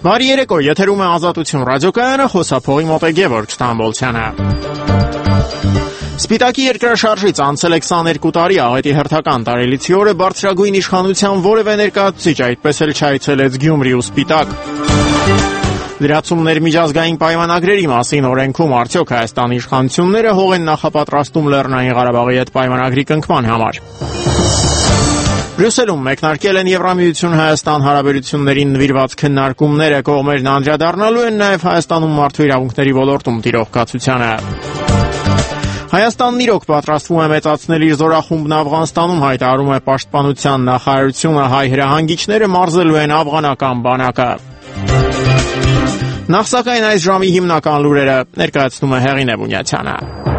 Բարի երեկո, եթերում է Ազատություն ռադիոկայանը, խոսափողի մոտ է Գևորգ Ստամբոլցյանը։ Սպիտակի երկրաշարժից անցել է 22 տարի, աղետի հերթական տարելիցի օրը բարձրագույն իշխանության որևէ ներկայացուցիչ այդպես էլ չայցելեց Գյումրի ու Սպիտակ։ Լրացումներ միջազգային պայմանագրերի մասին օրենքում արդյոք Հայաստանի իշխանությունները հող են նախապատրաստում Լեռնային Ղարաբաղի հետ պայմանագրի կնքման համար։ Բրյուսելում մեկնարկել են Եվրամիություն-Հայաստան հարաբերություններին նվիրված քննարկումները, կողմերն անդրադառնալու են նաև Հայաստանում մարդու իրավունքների ոլորտում տիրող կացությանը։ Հայաստանն իրոք պատրաստվում է մեծացնել իր զորախումբն Աֆղանստանում, հայտարարում է Պաշտպանության նախարարությունը, հայ հրահանգիչները մարզելու են աֆղանական բանակը։ Նախ սակայն այս ժամի հիմնական լուրերը ներկայացնում է Հեղինե Բունյացյանը։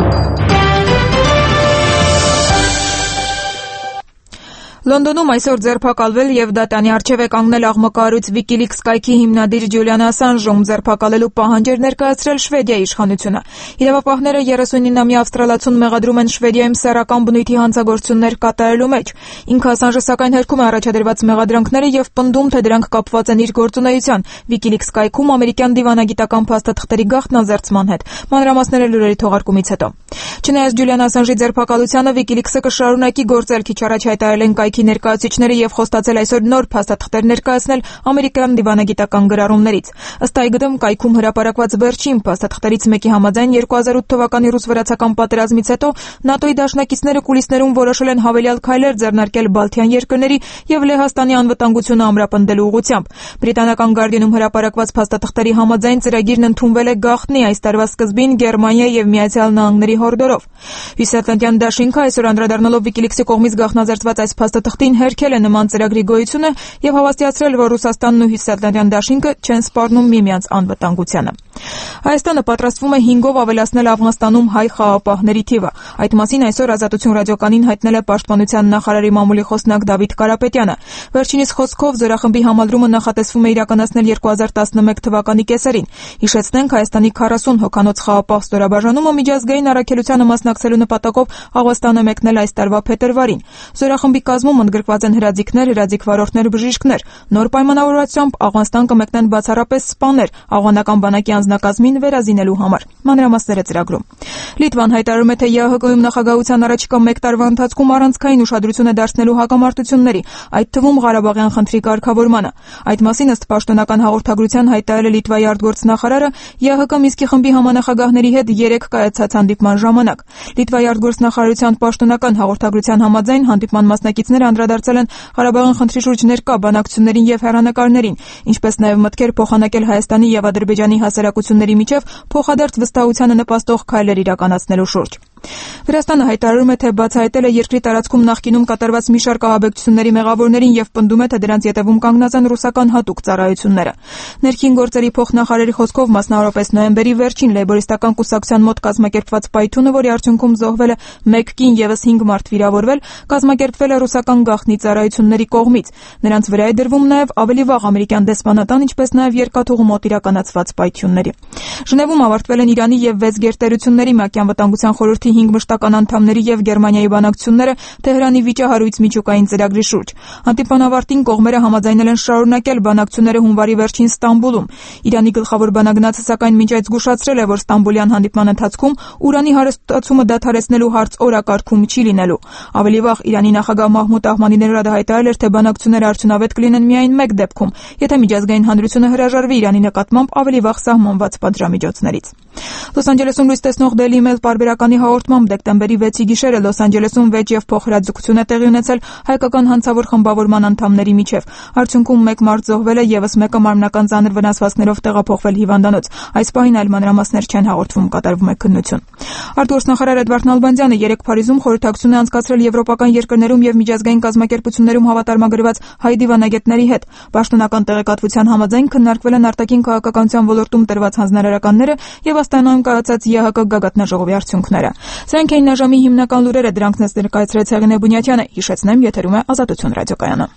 Լոնդոնում այսօր ձերբակալվել եւ դատանի առջեւ է կանգնել աղմկահարույց Wikileaks կայքի հիմնադիր Ջուլիան Ասանժում ձերբակալելու պահանջ էր ներկայացրել Շվեդիայի իշխանությունը։ Իրավապահները 39-ամյա ավստրալացուն մեղադրում են Շվեդիայում սեռական բնույթի հանցագործություններ կատարելու մեջ։ Ինքը Ասանժը սակայն հերքում է առաջադրված մեղադրանքները եւ պնդում, թե դրանք կապված են իր գործունեության Wikileaks կայքում ամերիկյան դիվանագիտական փաստաթղթերի գաղտնազերծման հետ։ Մանրամասները լուրերի թողարկումից հետո։ Չնայած Ջուլիան Ասանժի ձերբակալությանը Wikileaks-ը կշարունակի գործել, քիչ առաջ հայտարարել են կայքի ներկայացուցիչները եւ խոստացել այսօր նոր փաստաթղթեր ներկայացնել ամերիկյան դիվանագիտական գրառումներից։ Ըստ այգդմ կայքում հրապարակված վերջին փաստաթղթերից մեկի համաձայն 2008 թվականի ռուս-վրացական պատերազմից հետո ՆԱՏՕ-ի դաշնակիցները կուլիսներում որոշել են հավելյալ քայլեր ձեռնարկել Բալթյան երկրների եւ Լեհաստանի անվտանգությունը ամրապնդելու ուղղությամբ։ Բրիտանական Guardian-ում հրապարակված փաստաթղթերի համաձայն ծրագիրն ընդունվել է գաղտնի այս տարվա սկզբին Գերմանիայի եւ Միացյալ Նահանգների հորդորով։ Հյուսիսատլանտյան դաշինքը այսօր անդրադառնալով Wikileaks-ի կողմից գաղտնազերծված այս փաստաթղթին հերքել է նման ծրագրի գոյությունը եւ հավաստիացրել, որ Ռուսաստանն ու Հյուսիսատլանտյան դաշինքը չեն սպառնում միմյանց անվտանգությանը։ Հայաստանը պատրաստվում է 5-ով ավելացնել Աֆղանստանում հայ խաղաղապահների թիվը։ Այդ մասին այսօր Ազատություն ռադիոկանին հայտնել է Պաշտպանության նախարարի մամուլի խոսնակ Դավիթ Կարապետյանը։ Վերջինիս խոսքով զորախմբի համալրումը նախատեսվում է իրականացնել 2011 թվականի կեսերին։ Հիշեցնենք, Հայաստանի 40 հոգանոց խաղաղապահ ստորաբաժանումը միջազգային առաքելությանը մասնակցելու նպատակով Աղվաստան է մեկնել այս տարվա փետրվարին։ Զորախմբի կազմում ընդգրկված են հրաձիգներ, հրաձիգ վարորդներ, բժիշկներ։ Նոր պայմանավորվածությամբ Աֆղանստան կմեկնեն բացառապես սպաներ աֆղանական բանակի անձնակազմին վերազինելու համար։ Մանրամասները ծրագրում։ Լիտվան հայտարարում է, թե ԵԱՀԿ-ում նախագահության առաջիկա 1 տարվա ընթացքում առանցքային ուշադրություն է դարձնելու հակամարտությունների, այդ թվում Ղարաբաղյան խնդրի կարգավորմանը։ Այդ մասին ըստ պաշտոնական հաղորդագրության հայտարարել է Լիտվայի արտգործնախարարը ԵԱՀԿ Մինսկի խմբի համանախագահների հետ 3 կայացած հանդիպման ժամանակ։ Լիտվայի արտգործնախարարության պաշտոնական հաղորդագրության համաձայն հանդիպման մասնակիցները անդրադարձել են Ղարաբաղյան խնդրի շուրջ ներկա բանակցություններին եւ հեռանկարներին, ինչպես նաեւ մտքեր փոխանակել Հայաստանի եւ Ադրբեջանի հասարակությունների միջև փոխադարձ վստահությանը նպաստող քայլեր իրականացնելու շուրջ։ Վրաստանը հայտարարում է, թե բացահայտել է երկրի տարածքում նախկինում կատարված մի շարք ահաբեկչությունների մեղավորներին եւ պնդում է, թե դրանց ետևում կանգնած են ռուսական հատուկ ծառայությունները։ Ներքին գործերի փոխնախարարի խոսքով, մասնավորապես նոյեմբերի վերջին լեյբորիստական կուսակցության մոտ կազմակերպված պայթյունը, որի արդյունքում զոհվել է 1 կին եւս 5 մարդ վիրավորվել, կազմակերպվել է ռուսական գաղտնի ծառայությունների կողմից։ Նրանց վրա է դրվում նաեւ ավելի վաղ ամերիկյան դեսպանատան, ինչպես նաեւ երկաթուղու մոտ իրականացված պայթյունների։ Ժնևում ավարտվել են Իրանի եւ 6 գերտերությունների ՄԱԿ-ի անվտանգության խորհրդի 5 մշտական անդամների եւ Գերմանիայի բանակցությունները Թեհրանի վիճահարույց միջուկային ծրագրի շուրջ։ Հանդիպման ավարտին կողմերը համաձայնել են շարունակել բանակցությունները հունվարի վերջին Ստամբուլում։ Իրանի գլխավոր բանագնացը սակայն մինչ այդ զգուշացրել է, որ Ստամբուլյան հանդիպման ընթացքում ուրանի հարստացումը դադարեցնելու հարց օրակարգում չի լինելու։ Ավելի վաղ Իրանի նախագահ Մահմուդ Ահմադինեջադը հայտարարել էր, թե բանակցությունները արդյունավետ կլինեն միայն մեկ դեպքում, եթե միջազգային հանրությունը հրաժարվի Իրանի նկատմամբ ավելի վաղ սահմանված պատժամիջոցներից։ Լոս Անջելեսում լույս տեսնող Daily Mail պարբերականի հաղորդմամբ դեկտեմբերի 6-ի գիշերը Լոս Անջելեսում վեճ եւ փոխհրաձգություն է տեղի ունեցել հայկական հանցավոր խմբավորման անդամների միջև։ Արդյունքում 1 մարդ զոհվել է, եւս մեկը մարմնական ծանր վնասվածքներով տեղափոխվել հիվանդանոց։ Այս պահին այլ մանրամասներ չեն հաղորդվում, կատարվում է քննություն։ Արտգործնախարար Էդվարդ Նալբանդյանը 3 Փարիզում խորհրդակցություն է անցկացրել եվրոպական երկրներում եւ միջազգային կազմակերպություններում հավատարմագրված հայ դիվանագետների հետ։ Պաշտոնական տեղեկատվության համաձայն քննարկվել են արտաքին քաղաքականության ոլորտում տրված հանձնարարականները եւ Աստանայում կայացած ԵԱՀԿ գագաթնաժողովի արդյունքները։ Սրանք էին այժմի հիմնական լուրերը, դրանք ներկայացրեց Հեղինե Բունյացյանը։ Հիշեցնեմ, եթերում է Ազատություն ռադիոկայանը։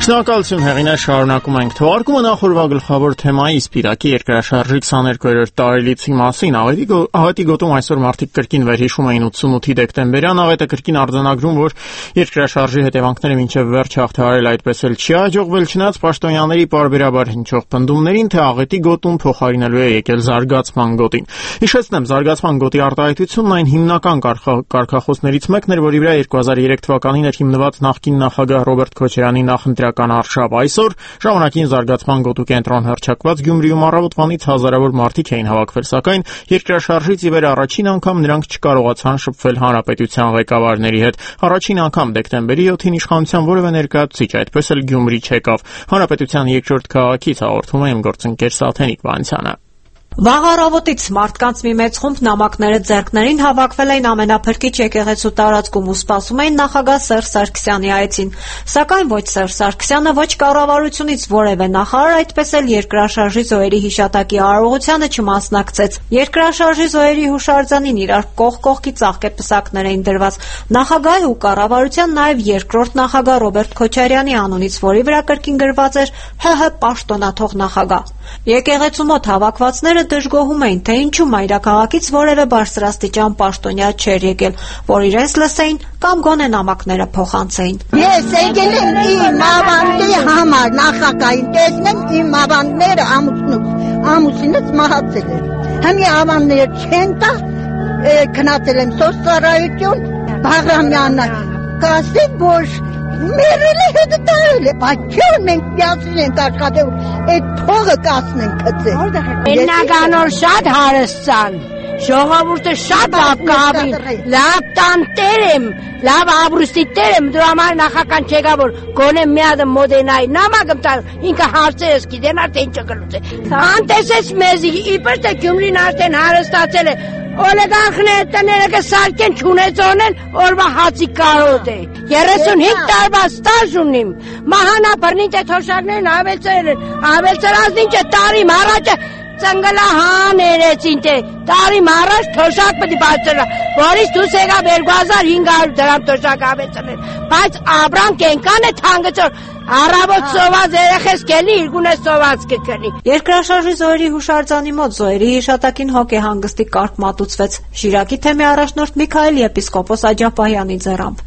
Շնորհակալություն հեղինակ, շարունակում ենք թողարկումը նախորդ գլխավոր թեմայի Սպիրակի երկրաշարժի 22-րդ տարելիցի մասին։ Աղետի գոտում այսօր մարդիկ կրկին վերհիշում էին 88-ի դեկտեմբերյան աղետը, կրկին արձանագրում, որ երկրաշարժի հետևանքները մինչև վերջ հաղթահարել այդպես էլ չի հաջողվել, չնայած պաշտոնյաների պարբերաբար հնչող պնդումներին, թե աղետի գոտում փոխարինելու է եկել զարգացման գոտին։ Հիշեցնեմ, զարգացման գոտի արտահայտությունն այն հիմնական կարգախոսներից մեկն էր, որի վրա 2003 թվականին էր հիմնված նախկին նախագահ Ռոբերտ Քոչարյանի նախընտրական արշավ։ Այսօր ժամանակին զարգացման գոտու կենտրոն հռչակված Գյումրիում առավոտվանից հազարավոր մարդիկ էին հավաքվել, սակայն երկրաշարժից ի վեր առաջին անգամ նրանք չկարողացան շփվել հանրապետության ղեկավարների հետ։ Առաջին անգամ դեկտեմբերի 7-ին իշխանության որևէ ներկայացուցիչ այդպես էլ Գյումրի չեկավ։ Հանրապետության երկրորդ քաղաքից հաղորդում է իմ գործընկեր Սաթենիկ Վանցյանը։ Վաղ առավոտից մարդկանց մի մեծ խումբ նամակները ձեռքներին հավաքվել էին ամենափրկիչ եկեղեցու տարածքում ու սպասում էին նախագահ Սերժ Սարգսյանի այցին։ Սակայն ոչ Սերժ Սարգսյանը, ոչ կառավարությունից որևէ նախարար, այդպես էլ երկրաշարժի զոհերի հիշատակի արարողությանը չմասնակցեց։ Երկրաշարժի զոհերի հուշարձանին իրար կողք կողքի ծաղկեպսակներ էին դրված։ Նախագահի ու կառավարության նաև երկրորդ նախագահ Ռոբերտ Քոչարյանի անունից, որի վրա կրկին գրված էր ՀՀ պաշտոնաթող նախագահ։ Եկեղեցու մոտ հավաքվածները դժգոհում էին, թե ինչու մայրաքաղաքից որևէ բարձրաստիճան պաշտոնյա չէր եկել, որ իրենց լսեին կամ գոնե նամակները փոխանցեին։ Ես եկել եմ իմ ավանդի համար նախագահին տեսնեմ, իմ ավանդները ամուսինս մահացել է։ Հիմի ավանդներ չեն տա, քնացել եմ սոցիալայություն, Բաղրամյանը կասի, որ մերել է հետը տարել է, բայց մենք միասին ենք աշխատել, այդ փողը կասնենք կծել։ Բնականոր շատ հարստան, ժողովուրդը շատ լավ կհավին, լավ տանտեր եմ, լավ ապրուստի տեր եմ, դու համար նախական չեկա, որ գոնե մի հատ մոդենայի նամակը տալ, ինքը հարցերս գիտենար, թե ինչը կլուծե։ Անտեսես մեզի, իբր թե Գյումրին արդեն հարստացել է, օլիգարխները տները կսարկեն չունեցողն օրվա հացի կարոտ է։ 35 տարվա ստաժ ունիմ, մահանա բռնին թե թոշակներն ավելցրած ինչը տարիմ առաջը ծնգլահան երեցին թե տարիմ առաջ թոշակ պտի բարձրա, որից դուս եկավ 2500 դրամ թոշակ ավելցրել, բայց աբրան կենկան է թանգծոր, առավոտ սոված երեխես կելի, իրգունե սոված կկնի։ Երկրաշարժի զոհերի հուշարձանի մոտ զոհերի հիշատակին հոգեհանգստի կարգ մատուցվեց Շիրակի թեմի առաջնորդ Միքայել եպիսկոպոս Աջափահյանի ձեռամբ։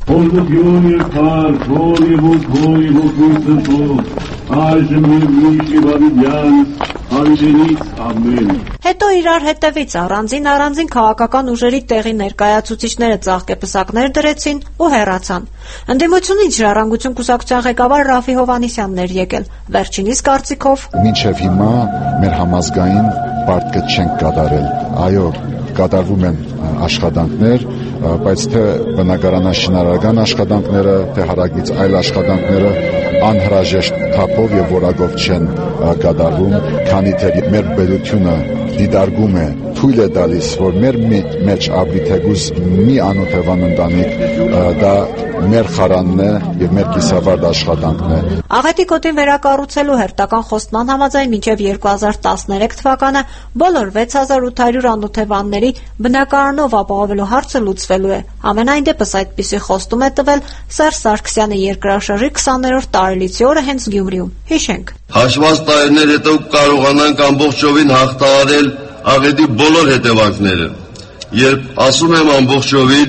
Հետո իրար հետևից առանձին քաղաքական ուժերի տեղի ներկայացուցիչները ծաղկեպսակներ դրեցին ու հեռացան։ Ընդդիմությունից ժառանգություն կուսակցության ղեկավար Ռաֆի Հովհաննիսյանն էր եկել։ Վերջինիս կարծիքով մինչև հիմա մեր համազգային պարտքը չենք կատարել։ Այո, կատարվում են աշխատանքներ, բայց թե բնակարանաշինարարական աշխատանքները, թե հարակից այլ աշխատանքները անհրաժեշտ թափով եւ որակով չեն կատարվում, քանի թե մեր պետությունը դիտարկում է, թույլ է տալիս, որ մեր մեջ ապրի թեկուզ մի անօթևան ընտանիք, դա մեր խարանն է եւ մեր կիսավարտ աշխատանքն է։ Աղետի գոտին վերակառուցելու հերթական խոստման համաձայն մինչև 2013 թվականը բոլոր 6800 անօթևանների բնակարանով ապահովելու հարցը լուծվելու է։ Ամենայն դեպս այդպիսի խոստում է տվել Սերժ Սարգսյանը երկրաշարժի 20-րդ տարելիցի օրը հենց Գյումրիում։ Հիշենք։ Հաշված տարիներ հետո կարողանանք ամբողջովին հաղթահարել աղետի բոլոր հետևանքները։ Երբ ասում եմ ամբողջովին,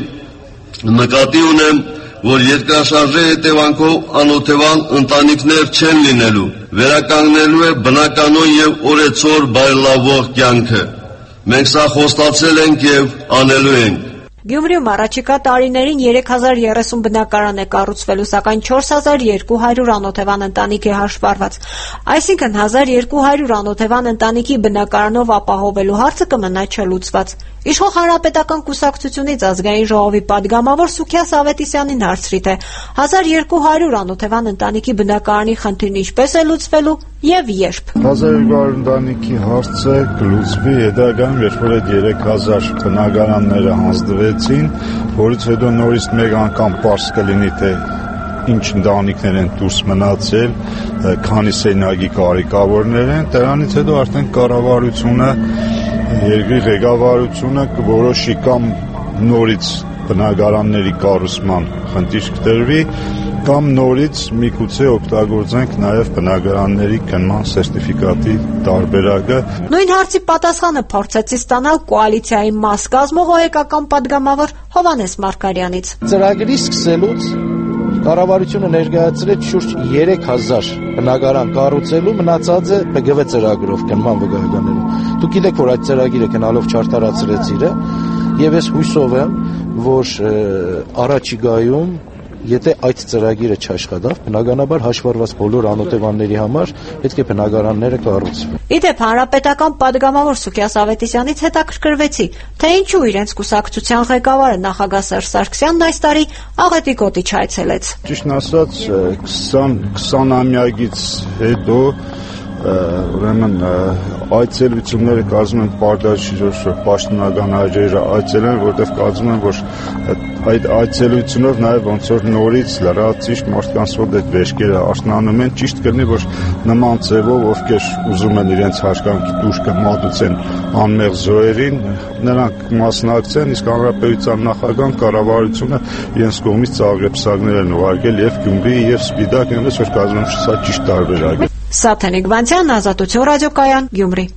նկատի ունեմ, որ երկրաշարժի հետևանքով անօթևան ընտանիքներ չեն լինելու, վերականգնելու է բնականon եւ օրեցօր բարելավող կյանքը։ Մենք սա խոստացել ենք եւ անելու ենք։ Գյումրիում առաջիկա տարիներին 3030 բնակարան է կառուցվելու, սակայն 4200 անօթևան ընտանիք է հաշվառված։ Այսինքն 1200 անօթևան ընտանիքի բնակարանով ապահովելու հարցը կմնա չլուծված։ Իշխող հանրապետական կուսակցությունից ազգային ժողովի պատգամավոր Սուքիաս Ավետիսյանին հարցրի, թե 1200 անօթևան ընտանիքի բնակարանի խնդիրն ինչպես է լուծվելու եւ երբ։ 1200 ընտանիքի հարցը կլուծվի հետագայում, երբ որ այդ 3000 բնակարանները հանձնվեցին, որից հետո նորից մեկ անգամ պարզ կլինի, թե ինչ ընտանիքներ են դուրս մնացել, քանի սենյակի կարիքավորներ են, դրանից հետո արդեն կառավարությունը, երկրի ղեկավարությունը կորոշի կամ նորից բնակարանների կառուցման խնդիր կտրվի Կամ նորից միգուցե օգտագործենք նաև բնակարանների քննման սերտիֆիկատի տարբերակը։ Նույն հարցի պատասխանը փորձեցի ստանալ կոալիցիայի մաս կազմող ՕԵԿ-ական падգամավոր Հովհաննես Մարգարյանից։ Ծրագրի սկսելուց կառավարությունը ներկայացրեց շուրջ 3000 բնակարան կառուցելու, մնացածը ԲԳՎ ծրագրով քննման վկայականներով։ Դուք գիտեք, որ այդ ծրագիրը քննալով չարտարացրեց իրը, եւ ես հույսով եմ, որ առաջիկայում եթե այդ ծրագիրը չաշխատավ, բնականաբար հաշվառված բոլոր անօթևանների համար պետք է բնակարանները կառուցվեն։ Իդեպ հանրապետական падգամավոր Սուքիաս Ավետիսյանից հետաքրքրվեցի, թե ինչու իրենց կուսակցության ղեկավարը նախագահ Սերժ Սարգսյանն այս տարի Աղետի գոտի չայցելեց։ Ճիշտն ասած, 20-ամյակից հետո ուրեմն այցելությունները կարծում եմ պարտադիր պաշտոնական հայրերը այցելեն, որտեղ կարծում եմ, որ այդ այցելությունով նաև ոնց որ նորից լրացիչ մարդկանց մոտ այդ վերջերը աշնանում են, ճիշտ կլինի, որ նման ձևով ովքեր ուզում են իրենց հաշկանքի դուշկը մատուցեն անմեղ զոհերին, նրանք մասնակցեն, իսկ հանրապետության նախագահան կառավարությունը իրենց կողմից ծաղրեպսակներ են ուղարկել եւ Գյումրի եւ Սպիտակ, այնպես որ կարծում եմ, սա ճիշտ տարբերակ է։ Սաթենիկ Վանցյան, Ազատություն ռադիոկայան, Գյումրի։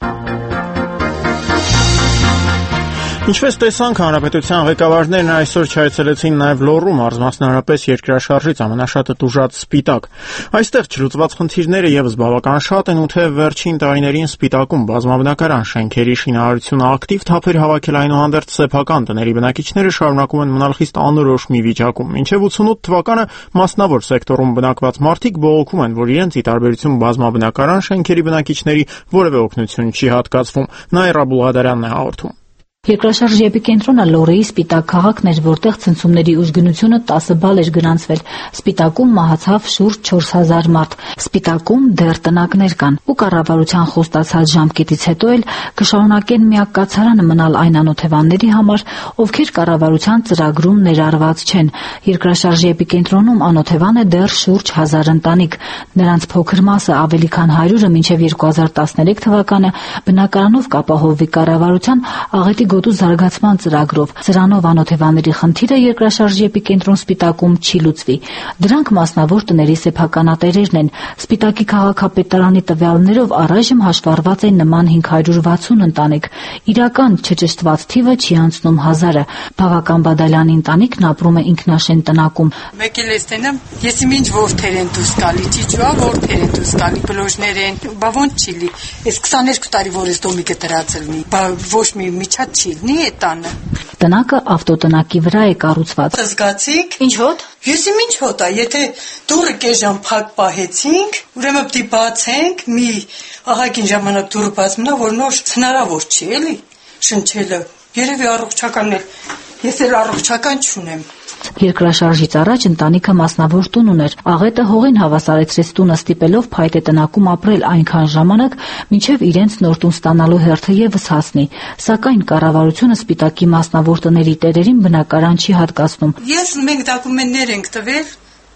Ինչպես տեսանք, հանրապետության ղեկավարներն այսօր չայցելեցին նաև Լոռու մարզմասնարարպես երկրաշարժից ամենաշատը տուժած Սպիտակ։ Այստեղ չլուծված խնդիրները եւս բավական շատ են, ու թե վերջին տարիներին Սպիտակում բազմաբնակարան շենքերի շինարարությունը ակտիվ թափեր հավաքել, այնուհանդերձ սեփական տների բնակիչները շարունակում են մնալ խիստ անորոշ մի վիճակում։ Մինչև 88 թվականը մասնավոր սեկտորում բնակված մարդիկ բողոքում են, որ իրենց ի տարբերություն բազմաբնակարան շենքերի բնակիչների որևէ օգնություն չի հատկացվում։ Նաիրա Բուլղադարյանն է հաղորդում։ Երկրաշարժի էպիկենտրոնը Լոռուի Սպիտակ քաղաքն էր, որտեղ ցնցումների ուժգնությունը 10 բալ էր գրանցվել։ Սպիտակում մահացավ շուրջ 4000 մարդ։ Սպիտակում դեռ տնակներ կան, ու կառավարության խոստացած ժամկետից հետո էլ կշարունակեն միակ կացարանը մնալ այն անօթևանների համար, ովքեր կառավարության ծրագրում ներառված չեն։ Երկրաշարժի էպիկենտրոնում անօթևան է դեռ շուրջ 1000 ընտանիք։ Նրանց փոքր մասը, ավելի քան 100-ը մինչև 2013 թվականը բնակարանով կապահովվի կառավարության Աղետի գոտու զարգացման ծրագրով։ Սրանով անօթևանների խնդիրը երկրաշարժի էպիկենտրոն Սպիտակում չի լուծվի։ Դրանք մասնավոր տների սեփականատերերն են։ Սպիտակի քաղաքապետարանի տվյալներով առայժմ հաշվառված են նման 560 ընտանիք։ Իրական չճշտված թիվը չի անցնում 1000-ը։ Բավական Բադալյանի ընտանիքն ապրում է ինքնաշեն տնակում։ Մեկ էլ էստենամ, եսի ինչ որդեր են դուրս գալի, ճիճուա որդեր են դուրս գալի, բլոժներ են, բա ոնց չի լի։ Այս 22 տարի որ ես դոմիկը դրացել մի, բա ոչ մի միջատ չի է տանը։ Տնակը ավտոտնակի վրա է կառուցված։ Զգացիք։ Ինչ հոտ։ Եսի ինչ հոտ է, եթե դուռը կեժան փակ պահեցինք, ուրեմն պիտի բացենք, մի ահագին ժամանակ դուռը բաց մնա, որ նոր հնարավոր չի էլի շնչելը։ Երևի առողջականն է, ես էլ առողջական չունեմ։ Երկրաշարժից առաջ ընտանիքը մասնավոր տուն ուներ։ Աղետը հողին հավասարեցրեց տունը, ստիպելով փայտե տնակում ապրել այնքան ժամանակ, մինչև իրենց նոր տուն ստանալու հերթը եւս հասնի։ Սակայն կառավարությունը Սպիտակի մասնավոր տների տերերին բնակարան չի հատկացնում։ Մենք դոկումենտներ ենք տվել,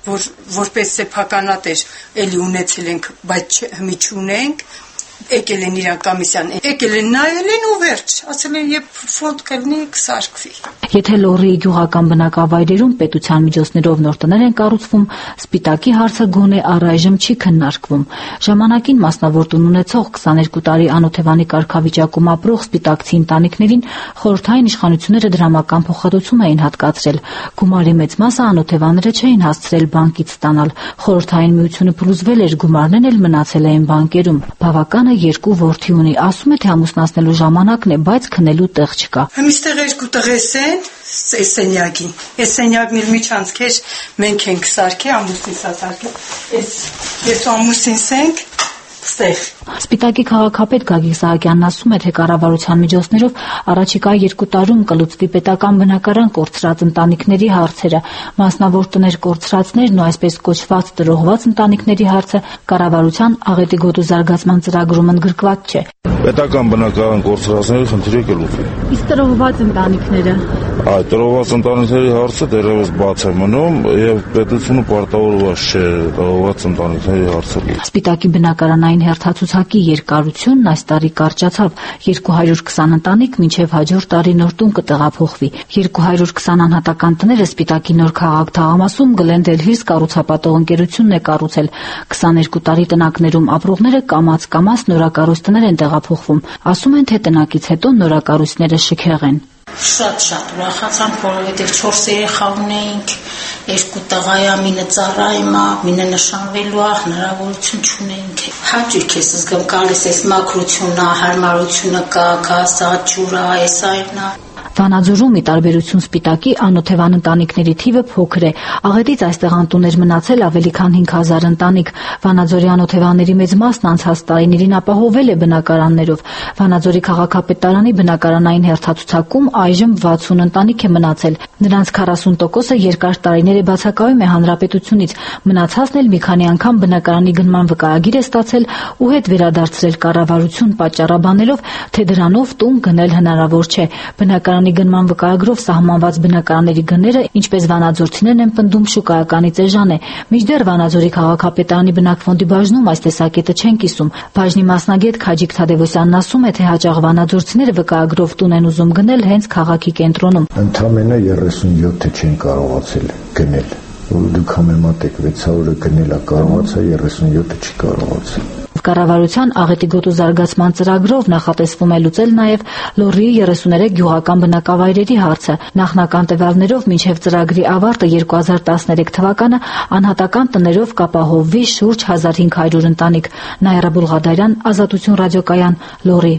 որպես սեփականատեր էլի ունեցել ենք, բայց հիմի չունենք։ Եկել են իրան կոմիսիան, եկել են նայել են ու վերջ, ասել են երբ ֆոնդ կլինի կսարքվի։ Եթե Լոռուի գյուղական բնակավայրերում պետության միջոցներով նոր տներ են կառուցվում, Սպիտակի հարցը գոնե առայժմ չի քննարկվում։ Ժամանակին մասնավոր տուն ունեցող 22 տարի անօթևանի կարգավիճակում ապրող սպիտակցի ընտանիքներին խորհրդային իշխանությունները դրամական փոխհատուցում էին հատկացրել։ Գումարի մեծ մասը անօթևանները չէին հասցրել բանկից ստանալ։ Խորհրդային միությունը փլուզվել էր, գումարներն էլ մնացել էին բանկերում։ Բավականը 2 որդի ունի, ասում է թե ամուսնացնելու ժամանակն է, բայց քնելու տեղ չկա։ Այստեղ 2 տղես են, սենյակին։ Այս սենյակն իր միջանցքեր մենք ենք սարքել, ամուսինս սարքել։ Ես ամուսինս ենք ստեղ։ Սպիտակի քաղաքապետ Գագիկ Սահակյանն ասում է, թե կառավարության միջոցներով առաջիկա 2 տարում կլուծվի պետական բնակարան կորցրած ընտանիքների հարցերը, մասնավոր տներ կորցրածներն ու այսպես կոչված տրոհված ընտանիքների հարցը կառավարության Աղետի գոտու զարգացման ծրագրում ընդգրկված չէ։ պետական բնակարան կորցրածների խնդիրը կլուծվի։ Իսկ տրոհված ընտանիքները Այդ տրոհված ընտանիքների հարցը դեռևս բաց է մնում եւ պետությունը պարտավորված չէ տրոհված ընտանիքների հարցը։ Սպիտակի բնակարանային հերթացուցակի երկարությունն այս տարի կարճացավ 220 ընտանիք մինչև հաջորդ տարի նոր տուն կտեղափոխվի։ 220 անհատական տները Սպիտակի նոր քաղաք թաղամասում Glendale Hills կառուցապատող ընկերությունն է կառուցել։ 22 տարի տնակներում ապրողները կամաց նորակառույց տներ են տեղափոխվում։ Ասում են, թե տնակից հետո նորակառույցները շքեղ են։ Շատ ուրախացանք, որովհետև 4 երեխա ունեինք, 2 տղայա, մինը ծառայմա, մինը նշանվելու հնարավորություն չունեինք։ Հաճույք ես զգում, գալիս էս մաքրությունը, հարմարությունը կա, գասա, ջուրա, էս այնա։ Վանաձորում ի տարբերություն Սպիտակի անօթևան ընտանիքների թիվը փոքր է։ Աղետից այստեղ անտուներ մնացել ավելի քան 5000 ընտանիք։ Վանաձորի անօթևանների մեծ մասն անցած տարիներին ապահովել է բնակարաններով։ Վանաձորի քաղաքապետարանի բնակարանային հերթացուցակում այժմ 60 ընտանիք է մնացել։ Նրանց 40%-ը երկար տարիներ է բացակայում է հանրապետությունից։ Մնացածն էլ մի քանի անգամ բնակարանի գնման վկայագիր է ստացել ու հետ վերադարձրել կառավարություն պատճառաբանելով, թե դրանով տուն գնել հնարավոր չէ։ Բնակարանի գնման վկայագրով սահմանված բնակարանների գները, ինչպես վանաձորցիներն են պնդում, շուկայականից էժան է։ Մինչդեռ Վանաձորի քաղաքապետարանի բնակֆոնդի բաժնում այս տեսակետը չեն կիսում։ Բաժնի մասնագետ Քաջիկ Թադևոսյանն ասում է, թե հաճախ վանաձորցիները վկայագրով տուն են ուզում գնել հենց քաղաքի կենտրոնում։ Ընդամենը 37-ը չեն կարողացել գնել։ Դուք համեմատեք 600-ը գնելա կարողացա, 37-ը չի կարողացել։ Կառավարության աղետի գոտու զարգացման ծրագրով նախատեսվում է լուծել նաև Լոռիի 33 գյուղական բնակավայրերի հարցը։ Նախնական տվյալներով մինչև ծրագրի ավարտը 2013 թվականը անհատական տներով կապահովվի շուրջ 1500 ընտանիք։ Նաիրա Բուլղադարյան, Ազատություն ռադիոկայան, Լոռի։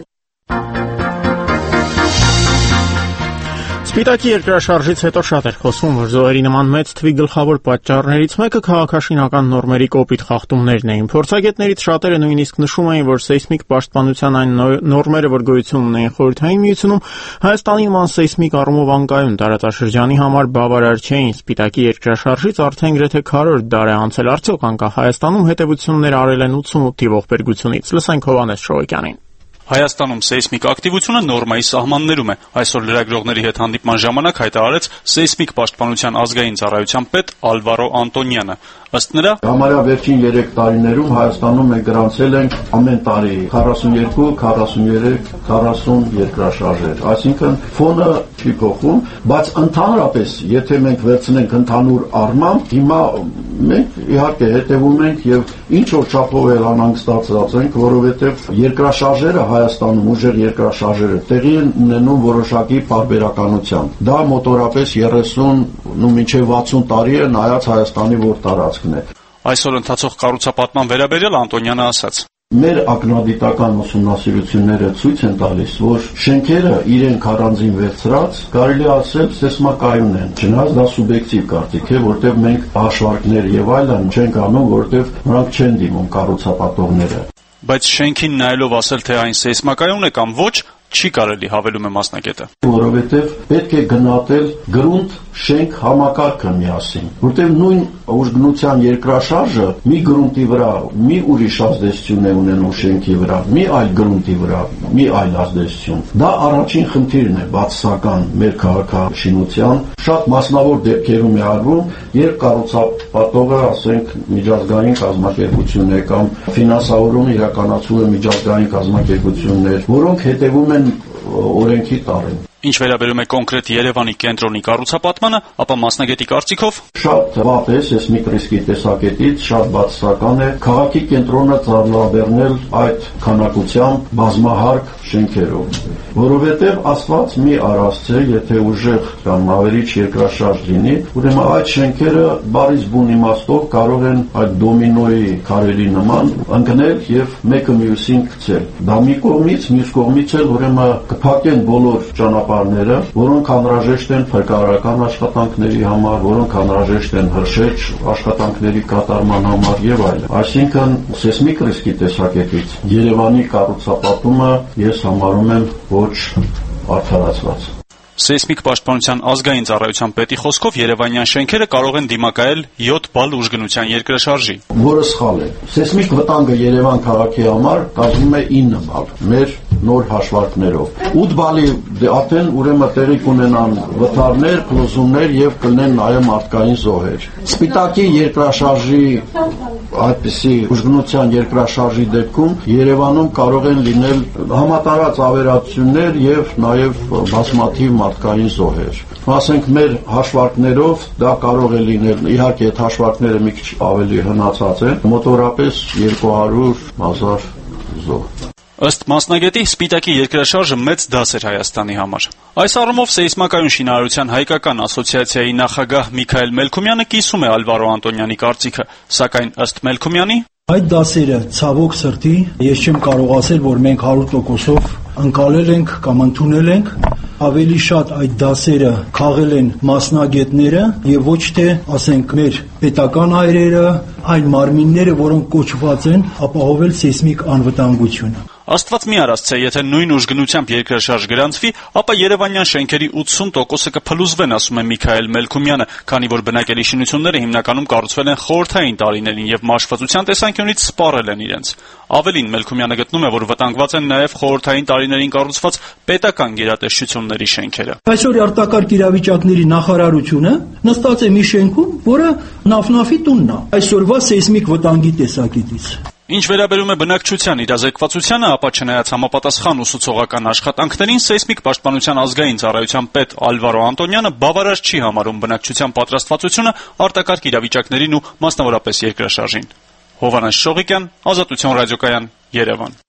Սպիտակի երկրաշարժից հետո շատ էր խոսվում, որ զոհերի նման մեծ թվի գլխավոր պատճառներից մեկը քաղաքաշինական նորմերի կոպիտ խախտումներն էին։ Փորձագետներից շատերը նույնիսկ նշում էին, որ սեյսմիկ պաշտպանության այն նորմերը, որ գոյություն ունեին Խորհրդային Միությունում, Հայաստանի նման սեյսմիկ առումով անկայուն տարածաշրջանի համար բավարար չէին։ Սպիտակի երկրաշարժից արդեն գրեթե քառորդ դար է անցել, արդյոք անկախ Հայաստանում հետևություններ արել են 88 թիվով բերգությունից։ Լսենք Հովհաննես Շոյկյանին։ Հայաստանում սեյսմիկ ակտիվությունը նորմայի սահմաններում է։ Այսօր լրագրողների հետ հանդիպման ժամանակ հայտարարեց սեյսմիկ պաշտպանության ազգային ծառայության պետ Ալվարո Անտոնյանը։ Ըստ նրա, համարյա վերջին 3 տարիներում Հայաստանում մենք գրանցել ենք ամեն տարի 42, 43, 40 երկրաշարժեր։ Այսինքն ֆոնը չի փոխվում, բայց ընդհանրապես, եթե մենք վերցնենք ընդհանուր առմամբ, հիմա մենք իհարկե հետևում ենք եւ ինչ որ չափով էլ անհանգստացած ենք, որովհետեւ երկրաշարժերը Հայաստանում ուժեղ երկրաշարժերը տեղի են ունենում որոշակի պարբերականությամբ։ Դա մոտորապես 30 ու մինչև 60 տարի է նայած Հայաստանի որ տարածքն է։ Այսօր ընթացող կառուցապատման վերաբերյալ Անտոնյանը ասաց. Մեր ակնադիտական ուսումնասիրությունները ցույց են տալիս, որ շենքերը իրենք առանձին վերցրած կարելի ասել սեյսմակայուն են։ Չնայած դա սուբյեկտիվ կարծիք է, որտեղ մենք հաշվարկներ եւ այլն չենք անում, որտեղ նրանք չեն դիմում կառուցապատողները։ Բայց շենքին նայելով ասել, թե այն սեյսմակայուն է կամ ոչ, չի կարելի, հավելում է մասնագետը։ Որովհետև պետք է գնահատել գրունտ, շենք, համակարգը միասին, որտեղ նույն ուժգնության երկրաշարժը մի գրունտի վրա մի ուրիշ ազդեցություն է ունենում շենքի վրա, մի այլ գրունտի վրա մի այլ ազդեցություն։ Դա առաջին խնդիրն է բացասական մեր քաղաքաշինության։ Շատ մասնավոր դեպքերում է արվում, երբ կառուցապատողը, ասենք, միջազգային կազմակերպություն է կամ ֆինանսավորումը իրականացում է միջազգային կազմակերպություններ, որոնք հետևում են օրենքի տառին։ Ինչ վերաբերում է կոնկրետ Երևանի կենտրոնի կառուցապատմանը, ապա մասնագետի կարծիքով շատ վատ է սեյսմիկ ռիսկի տեսակետից, շատ բացասական է քաղաքի կենտրոնը ծառայաբեռնել այդ քանակությամբ բազմահարկ շենքերով, որովհետև Աստված մի առասցե, եթե ուժեղ կամ ավերիչ երկրաշարժ լինի, ուրեմն այդ շենքերը բարից բուն իմաստով կարող են այդ դոմինոյի քարերի նման ընկնել եւ մեկը մյուսին գցել։ Դա մի կողմից, մյուս կողմից էլ ուրեմն կփակեն բոլոր ճանապարհները, որոնք անհրաժեշտ են փրկարարական աշխատանքների համար, որոնք անհրաժեշտ են հրշեջ աշխատանքների կատարման համար եւ այլն։ Այսինքն սեյսմիկ ռիսկի տեսակետից Երևանի կառուցապատումը ես համարում եմ ոչ արդարացված։ Սեյսմիկ պաշտպանության ազգային ծառայության պետի խոսքով երևանյան շենքերը կարող են դիմակայել 7 բալ ուժգնության երկրաշարժի։ Որը սխալ է։ Սեյսմիկ վտանգը Երևան քաղաքի համար կազմում է 9 բալ։ Մեր նոր հաշվարկներով։ 8 բալի արդեն ուրեմն տեղի կունենան վթարներ, փլուզումներ եւ կլինեն նաեւ մարդկային զոհեր։ Սպիտակի երկրաշարժի այդպիսի ուժգնության երկրաշարժի դեպքում Երևանում կարող են լինել համատարած ավերածություններ եւ նաեւ բազմաթիվ մարդկային զոհեր։ Ասենք մեր հաշվարկներով դա կարող է լինել, իհարկե այդ հաշվարկները մի քիչ ավելի հնացած են, մոտորապես 200,000 զոհ։ Ըստ մասնագետի, Սպիտակի երկրաշարժը մեծ դաս էր Հայաստանի համար։ Այս առումով Սեյսմակայուն շինարարության հայկական ասոցիացիայի նախագահ Միքայել Մելքումյանը կիսում է Ալվարո Անտոնյանի կարծիքը, սակայն ըստ Մելքումյանի այդ դասերը ցավոք սրտի ես չեմ կարող ասել, որ մենք 100%-ով ընկալել ենք կամ ընդունել ենք, ավելի շատ այդ դասերը քաղել են մասնագետները եւ ոչ թե, ասենք, մեր պետական հայրերը, այն մարմինները, որոնք կոչված են ապահովել սեյսմիկ անվտանգությունը։ Աստված մի արածցե, եթե նույն ուժգնությամբ երկրաշարժ գրանցվի, ապա երևանյան շենքերի 80%-ը կփլուզվեն, ասում է Միքայել Մելքումյանը, քանի որ բնակելի շինությունները հիմնականում կառուցվել են խորհրդային տարիներին եւ մաշվածության տեսանկյունից սպառել են իրենց։ Ավելին, Մելքումյանը գտնում է, որ վտանգված են նաեւ խորհրդային տարիներին կառուցված պետական գերատեսչությունների շենքերը։ Այսօր արտակարգ իրավիճակների նախարարությունը նստած է մի շենքում, որը նավնավի տունն է, այսօրվա սեյսմիկ վտանգի տեսակետից։ Ինչ վերաբերում է բնակչության իրազեկվածությանը, ապա չնայած համապատասխան ուսուցողական աշխատանքներին, Սեյսմիկ պաշտպանության ազգային ծառայության պետ Ալվարո Անտոնյանը բավարար չի համարում բնակչության պատրաստվածությունը արտակարգ իրավիճակներին ու մասնավորապես երկրաշարժին։ Հովհաննես Շողիկյան, Ազատություն ռադիոկայան, Երևան։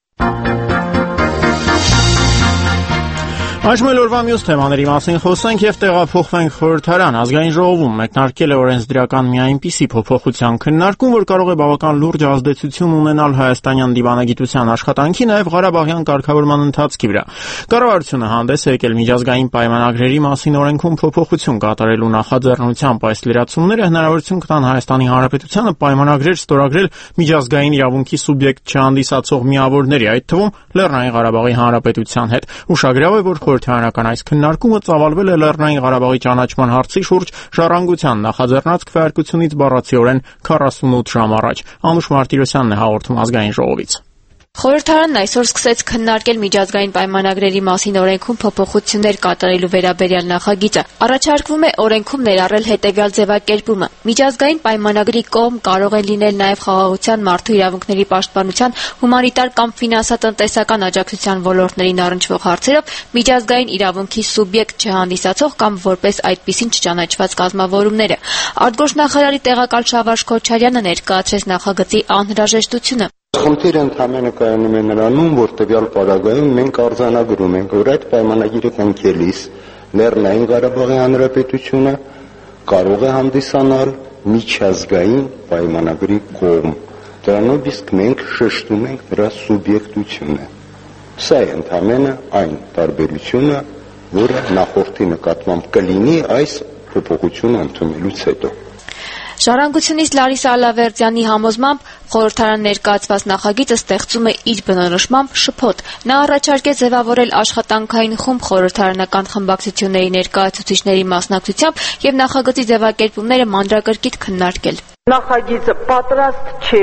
Այժմ օրվա մյուս թեմաների մասին խոսենք եւ տեղափոխվենք խորհրդարան։ Ազգային ժողովում մեկնարկել է օրենսդրական մի այնպիսի փոփոխության քննարկում, որ կարող է բավական լուրջ ազդեցություն ունենալ հայաստանյան դիվանագիտության աշխատանքի, նաեւ Ղարաբաղյան կարգավորման ընթացքի վրա։ Կառավարությունը հանդես է եկել միջազգային պայմանագրերի մասին օրենքում փոփոխություն կատարելու նախաձեռնությամբ։ Այս լրացումները հնարավորություն կտան Հայաստանի Հանրապետությանը պայմանագրեր ստորագրել միջազգային իրավունքի սուբյեկտ չհանդիսացող միավորների, այդ թվում Լեռնային Ղարաբաղի Հանրապետության հետ։ Ուշագրավ է, որ խորհրդարանական այս քննարկումը ծավալվել է Լեռնային Ղարաբաղի ճանաչման հարցի շուրջ ժառանգության նախաձեռնած քվեարկությունից բառացիորեն 48 ժամ առաջ։ Անուշ Մարտիրոսյանն է հաղորդում ազգային ժողովից։ Խորհրդարանն այսօր սկսեց քննարկել միջազգային պայմանագրերի մասին օրենքում փոփոխություններ կատարելու վերաբերյալ նախագիծը։ Առաջարկվում է օրենքում ներառել հետևյալ ձևակերպումը. միջազգային պայմանագրի կողմ կարող են լինել նաև խաղաղության, մարդու իրավունքների պաշտպանության, հումանիտար կամ ֆինանսատնտեսական աջակցության ոլորտներին առնչվող հարցերով միջազգային իրավունքի սուբյեկտ չհանդիսացող կամ որպես այդպիսին չճանաչված կազմավորումները։ Արտգործնախարարի տեղակալ Շավարժ Քոչարյանը ներկայացրեց նախագծի անհրաժեշտությունը։ Խնդիրը ընդհանրապես կայանում է նրանում, որ տվյալ պարագայում մենք արձանագրում ենք, որ այդ պայմանագիրը կնքելիս Լեռնային Ղարաբաղի Հանրապետությունը կարող է հանդիսանալ միջազգային պայմանագրի կողմ։ Դրանով իսկ մենք շեշտում ենք նրա սուբյեկտությունը։ Սա է ընդհանրապես այն տարբերությունը, որը նախորդի նկատմամբ կլինի այս փոփոխությունը ընդունելուց հետո։ Ժառանգությունից Լարիսա Ալավերդյանի համոզմամբ խորհրդարան ներկայացված նախագիծը ստեղծում է իր բնորոշմամբ շփոթ։ Նա առաջարկեց ձևավորել աշխատանքային խումբ խորհրդարանական խմբակցությունների ներկայացուցիչների մասնակցությամբ եւ նախագծի ձևակերպումները մանրակրկիտ քննարկել։ Նախագիծը պատրաստ չէ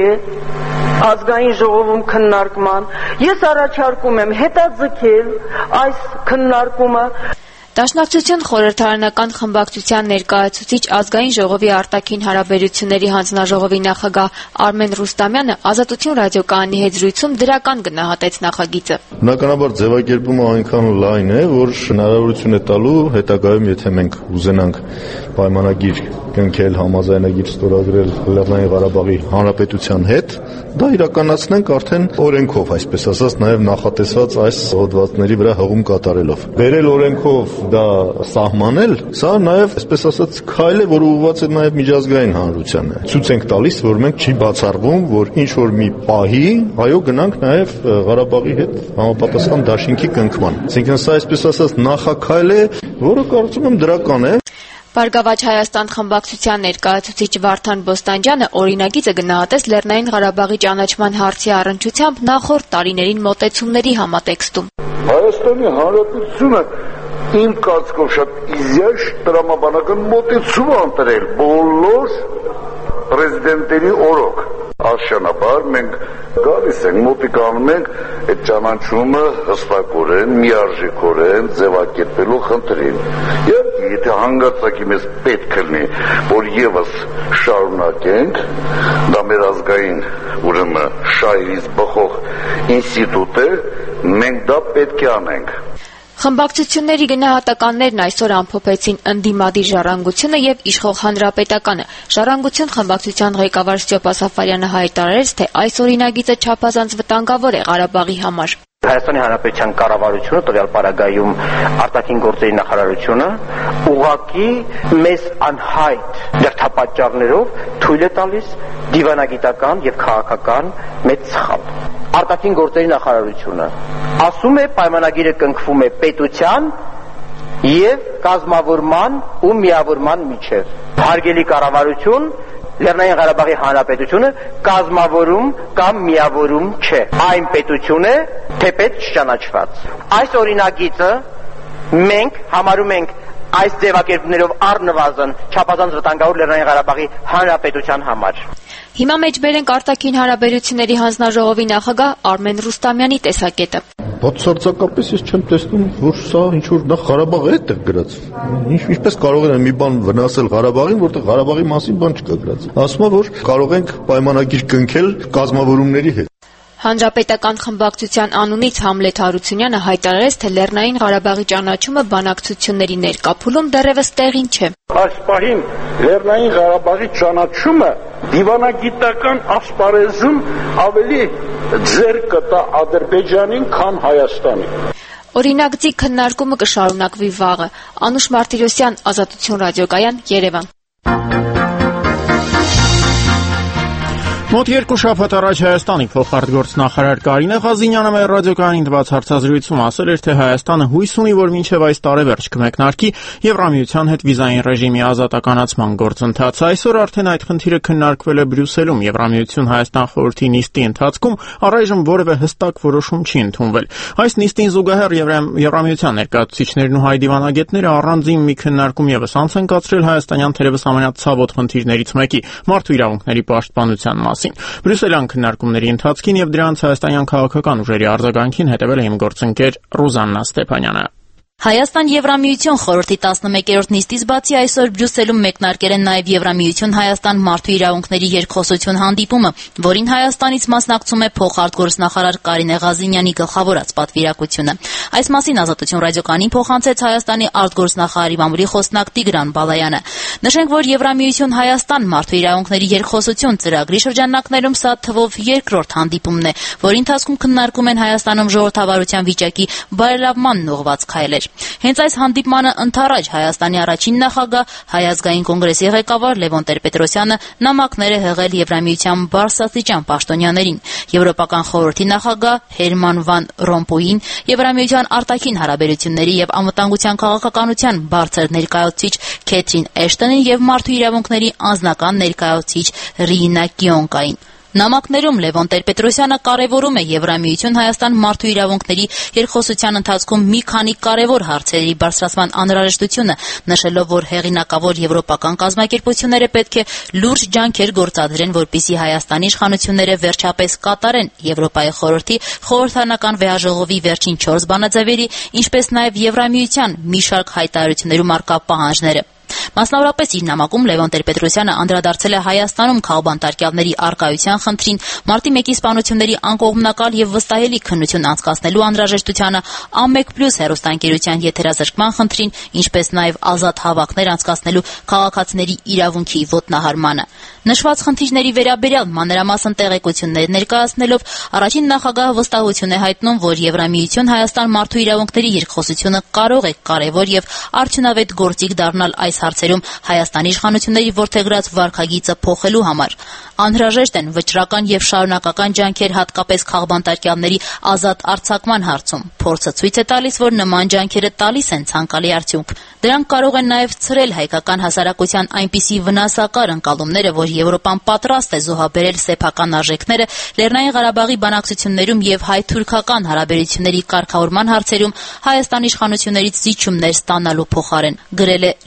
ազգային ժողովում քննարկման։ Ես առաջարկում եմ հետաձգել այս քննարկումը։ Դաշնակցություն խորհրդարանական խմբակցության ներկայացուցիչ ազգային ժողովի արտաքին հարաբերությունների հանձնաժողովի նախագահ Արմեն Ռուստամյանը Ազատություն ռադիոկայանի հետ զրույցում դրական գնահատեց նախագիծը։ Բնականաբար ձևակերպումը այնքան լայն է, որ հնարավորություն է տալու հետագայում, եթե մենք ուզենանք պայմանագիր կնքել, համաձայնագիր ստորագրել Լեռնային Ղարաբաղի Հանրապետության հետ, դա իրականացնենք արդեն օրենքով, այսպես ասած, նաև նախատեսված այս հոդվածների վրա հղում կատարելով։ Բերել օրենքով դա սահմանել, սա նաև, այսպես ասած, քայլ է, որը ուղղված է նաև միջազգային հանրությանը։ Ցույց ենք տալիս, որ մենք չի բացառվում, որ ինչ որ մի պահի, այո, գնանք նաև Ղարաբաղի հետ համապատասխան դաշինքի կնքման։ Այսինքն սա, այսպես ասած, նախաքայլ է, որը կարծում եմ դրական է։ Բարգավաճ Հայաստան խմբակցության ներկայացուցիչ Վարդան Բոստանջյանը օրինագիծը գնահատեց Լեռնային Ղարաբաղի ճանաչման հարցի առնչությամբ նախորդ տարիներին մոտեցումների համատեքստում։ Հայաստանի Հանրապետությունը իմ կարծիքով շատ իզյաշ տրամաբանական մոտեցում է ընտրել բոլոր պրեզիդենտների օրոք։ Աշնաբար մենք գալիս ենք, մոտիկանում ենք այդ ճանաչումը հստակորեն, միարժեքորեն ձևակերպելու խնդրին։ Եվ եթե հանգարցակի մեզ պետք լինի, որ եւս շարունակենք, դա մեր ազգային ուրեմն շահերից բխող ինստիտուտ է, մենք դա պետք է անենք։ Խմբակցությունների գնահատականներն այսօր ամփոփեցին ընդդիմադիր ժառանգությունը եւ իշխող հանրապետականը։ Ժառանգություն խմբակցության ղեկավար Ստյոպ Ասաֆարյանը հայտարարեց, թե այս օրինագիծը չափազանց վտանգավոր է Ղարաբաղի համար։ Հայաստանի Հանրապետության կառավարությունը, տվյալ պարագայում արտաքին գործերի նախարարությունը, ուղղակի մեզ անհայտ դրդապատճառներով թույլ է տալիս դիվանագիտական եւ քաղաքական մեծ սխալ։ Արտաքին գործերի նախարարությունը ասում է պայմանագիրը կնքվում է պետության եւ կազմավորման ու միավորման միջեւ։ Հարգելի կառավարություն, Լեռնային Ղարաբաղի Հանրապետությունը կազմավորում կամ միավորում չէ։ Այն պետություն է, թեպետ չճանաչված։ Այս օրինագիծը մենք համարում ենք այս ձևակերպումներով առնվազն չափազանց վտանգավոր Լեռնային Ղարաբաղի Հանրապետության համար։ Հիմա մեջբերենք արտաքին հարաբերությունների հանձնաժողովի նախագահ Արմեն Ռուստամյանի տեսակետը։ Բացարձակապես ես չեմ տեսնում, որ սա ինչ-որ նախ Ղարաբաղը է տեղ գրած։ Ինչպես կարող են մի բան վնասել Ղարաբաղին, որտեղ Ղարաբաղի մասին բան չկա գրած։ Ասում է, որ կարող ենք պայմանագիր կնքել կազմավորումների հետ։ Հանրապետական խմբակցության անունից Համլետ Հարությունյանը հայտարարեց, թե Լեռնային Ղարաբաղի ճանաչումը բանակցությունների ներկափուլում դեռևս տեղին չէ։ Այս պահին Լեռնային Ղարաբաղի ճանաչումը դիվանագիտական ասպարեզում ավելի ձեռ կտա Ադրբեջանին, քան Հայաստանին։ Օրինագծի քննարկումը կշարունակվի վաղը։ Անուշ Մարտիրոսյան, Ազատություն ռադիոկայան, Երևան։ Մոտ 2 շաբաթ առաջ Հայաստանի փոխարտգործնախարար Կարինե Ղազինյանը մեր ռադիոկայանին տված հարցազրույցում ասել էր, թե Հայաստանը հույս ունի, որ մինչև այս տարեվերջ կմեկնարկի Եվրամիության հետ վիզային ռեժիմի ազատականացման գործընթացը։ Այսօր արդեն այդ խնդիրը քննարկվել է Բրյուսելում Եվրամիություն-Հայաստան խորհրդի նիստի ընթացքում, առայժմ որևէ հստակ որոշում չի ընդունվել։ Այս նիստին զուգահեռ Եվրամիության ներկայացուցիչներն ու հայ դիվանագետները առանձին մի քննարկում եւս անց են կացրել հայաստանյան թերևս ամենացավոտ խնդիրներից մեկի՝ մարդու իրավունքների պաշտպանության մասին։ Բրյուսելյան քննարկումների ընթացքին եւ դրանց հայաստանյան քաղաքական ուժերի արձագանքին հետեւել է իմ գործընկեր Ռուզաննա Ստեփանյանը։ Հայաստան-Եվրամիություն խորհրդի 11-րդ նիստից բացի այսօր Բրյուսելում մեկնարկել են նաև Եվրամիություն-Հայաստան մարդու իրավունքների երկխոսություն հանդիպումը, որին Հայաստանից մասնակցում է փոխարտգործնախարար Կարինե Ղազինյանի գլխավորած պատվիրակությունը։ Այս մասին Ազատություն ռադիոկայանին փոխանցեց Հայաստանի արտգործնախարարի մամուլի խոսնակ Տիգրան Բալայանը։ Նշենք, որ Եվրամիություն-Հայաստան մարդու իրավունքների երկխոսություն ծրագրի շրջանակներում սա թվով երկրորդ հանդիպումն է, որի ընթացքում քննարկում են Հայաստանում ժողովրդավարության վիճակի բարելավմանն ուղղված քայլեր։ Հենց այս հանդիպմանը ընդառաջ Հայաստանի առաջին նախագահ, Հայ ազգային կոնգրեսի ղեկավար Լևոն Տեր-Պետրոսյանը նամակներ է հղել Եվրամիության բարձրաստիճան պաշտոնյաներին, Եվրոպական խորհրդի նախագահ Հերման վան Ռոմպոյին, Եվրամիության արտաքին հարաբերությունների եւ անվտանգության քաղաքականության բարձր ներկայացուցիչ Քեթրին Էշտոնին եւ մարդու իրավունքների անձնական ներկայացուցիչ Ռինա Կիոնկային։ Նամակներում Լևոն Տեր-Պետրոսյանը կարևորում է Եվրամիություն-Հայաստան մարդու իրավունքների երկխոսության ընթացքում մի քանի կարևոր հարցերի բարձրացման անհրաժեշտությունը, նշելով, որ հեղինակավոր եվրոպական կազմակերպությունները պետք է լուրջ ջանքեր գործադրեն, որպեսզի Հայաստանի իշխանությունները վերջապես կատարեն Եվրոպայի խորհրդի խորհրդանական վեհաժողովի վերջին 4 բանաձևերի, ինչպես նաև Եվրամիության մի շարք հայտարարություններում առկա պահանջները։ Մասնավորապես իր նամակում Լևոն Տեր-Պետրոսյանը անդրադարձել է Հայաստանում քաղբանտարկյալների առկայության խնդրին, մարտի 1-ի սպանությունների անկողմնակալ եւ վստահելի քննություն անցկացնելու անհրաժեշտությանը, Ամեկ+ հեռուստաընկերության եթերազրկման խնդրին, ինչպես նաեւ ազատ հավաքներ անցկացնելու քաղաքացիների իրավունքի ոտնահարմանը։ Նշված խնդիրների վերաբերյալ մանրամասն տեղեկություններ ներկայացնելով առաջին նախագահը վստահություն է հայտնում, որ Եվրամիություն-Հայաստան մարդու իրավունքների երկխոսությունը կարող է կարևոր եւ արդյունավետ գործիք դառնալ այս հարցերում Հայաստանի իշխանությունների որդեգրած վարքագիծը փոխելու համար։ Անհրաժեշտ են վճռական եւ շարունակական ջանքեր հատկապես քաղբանտարկյալների ազատ արձակման հարցում։ Փորձը ցույց է տալիս, որ նման ջանքերը տալիս են ցանկալի արդյունք։ Դրանք կարող են նաեւ ցրել հայկական հասարակության այնպիսի վնասակար ընկալումները, որ Եվրոպան պատրաստ է զոհաբերել սեփական արժեքները Լեռնային Ղարաբաղի բանակցություններում եւ հայ-թուրքական հարաբերությունների կարգավորման հարցերում Հայաստանի իշխանություններից զիջումներ ստանալու փոխարեն, գրել է Լևոն Տեր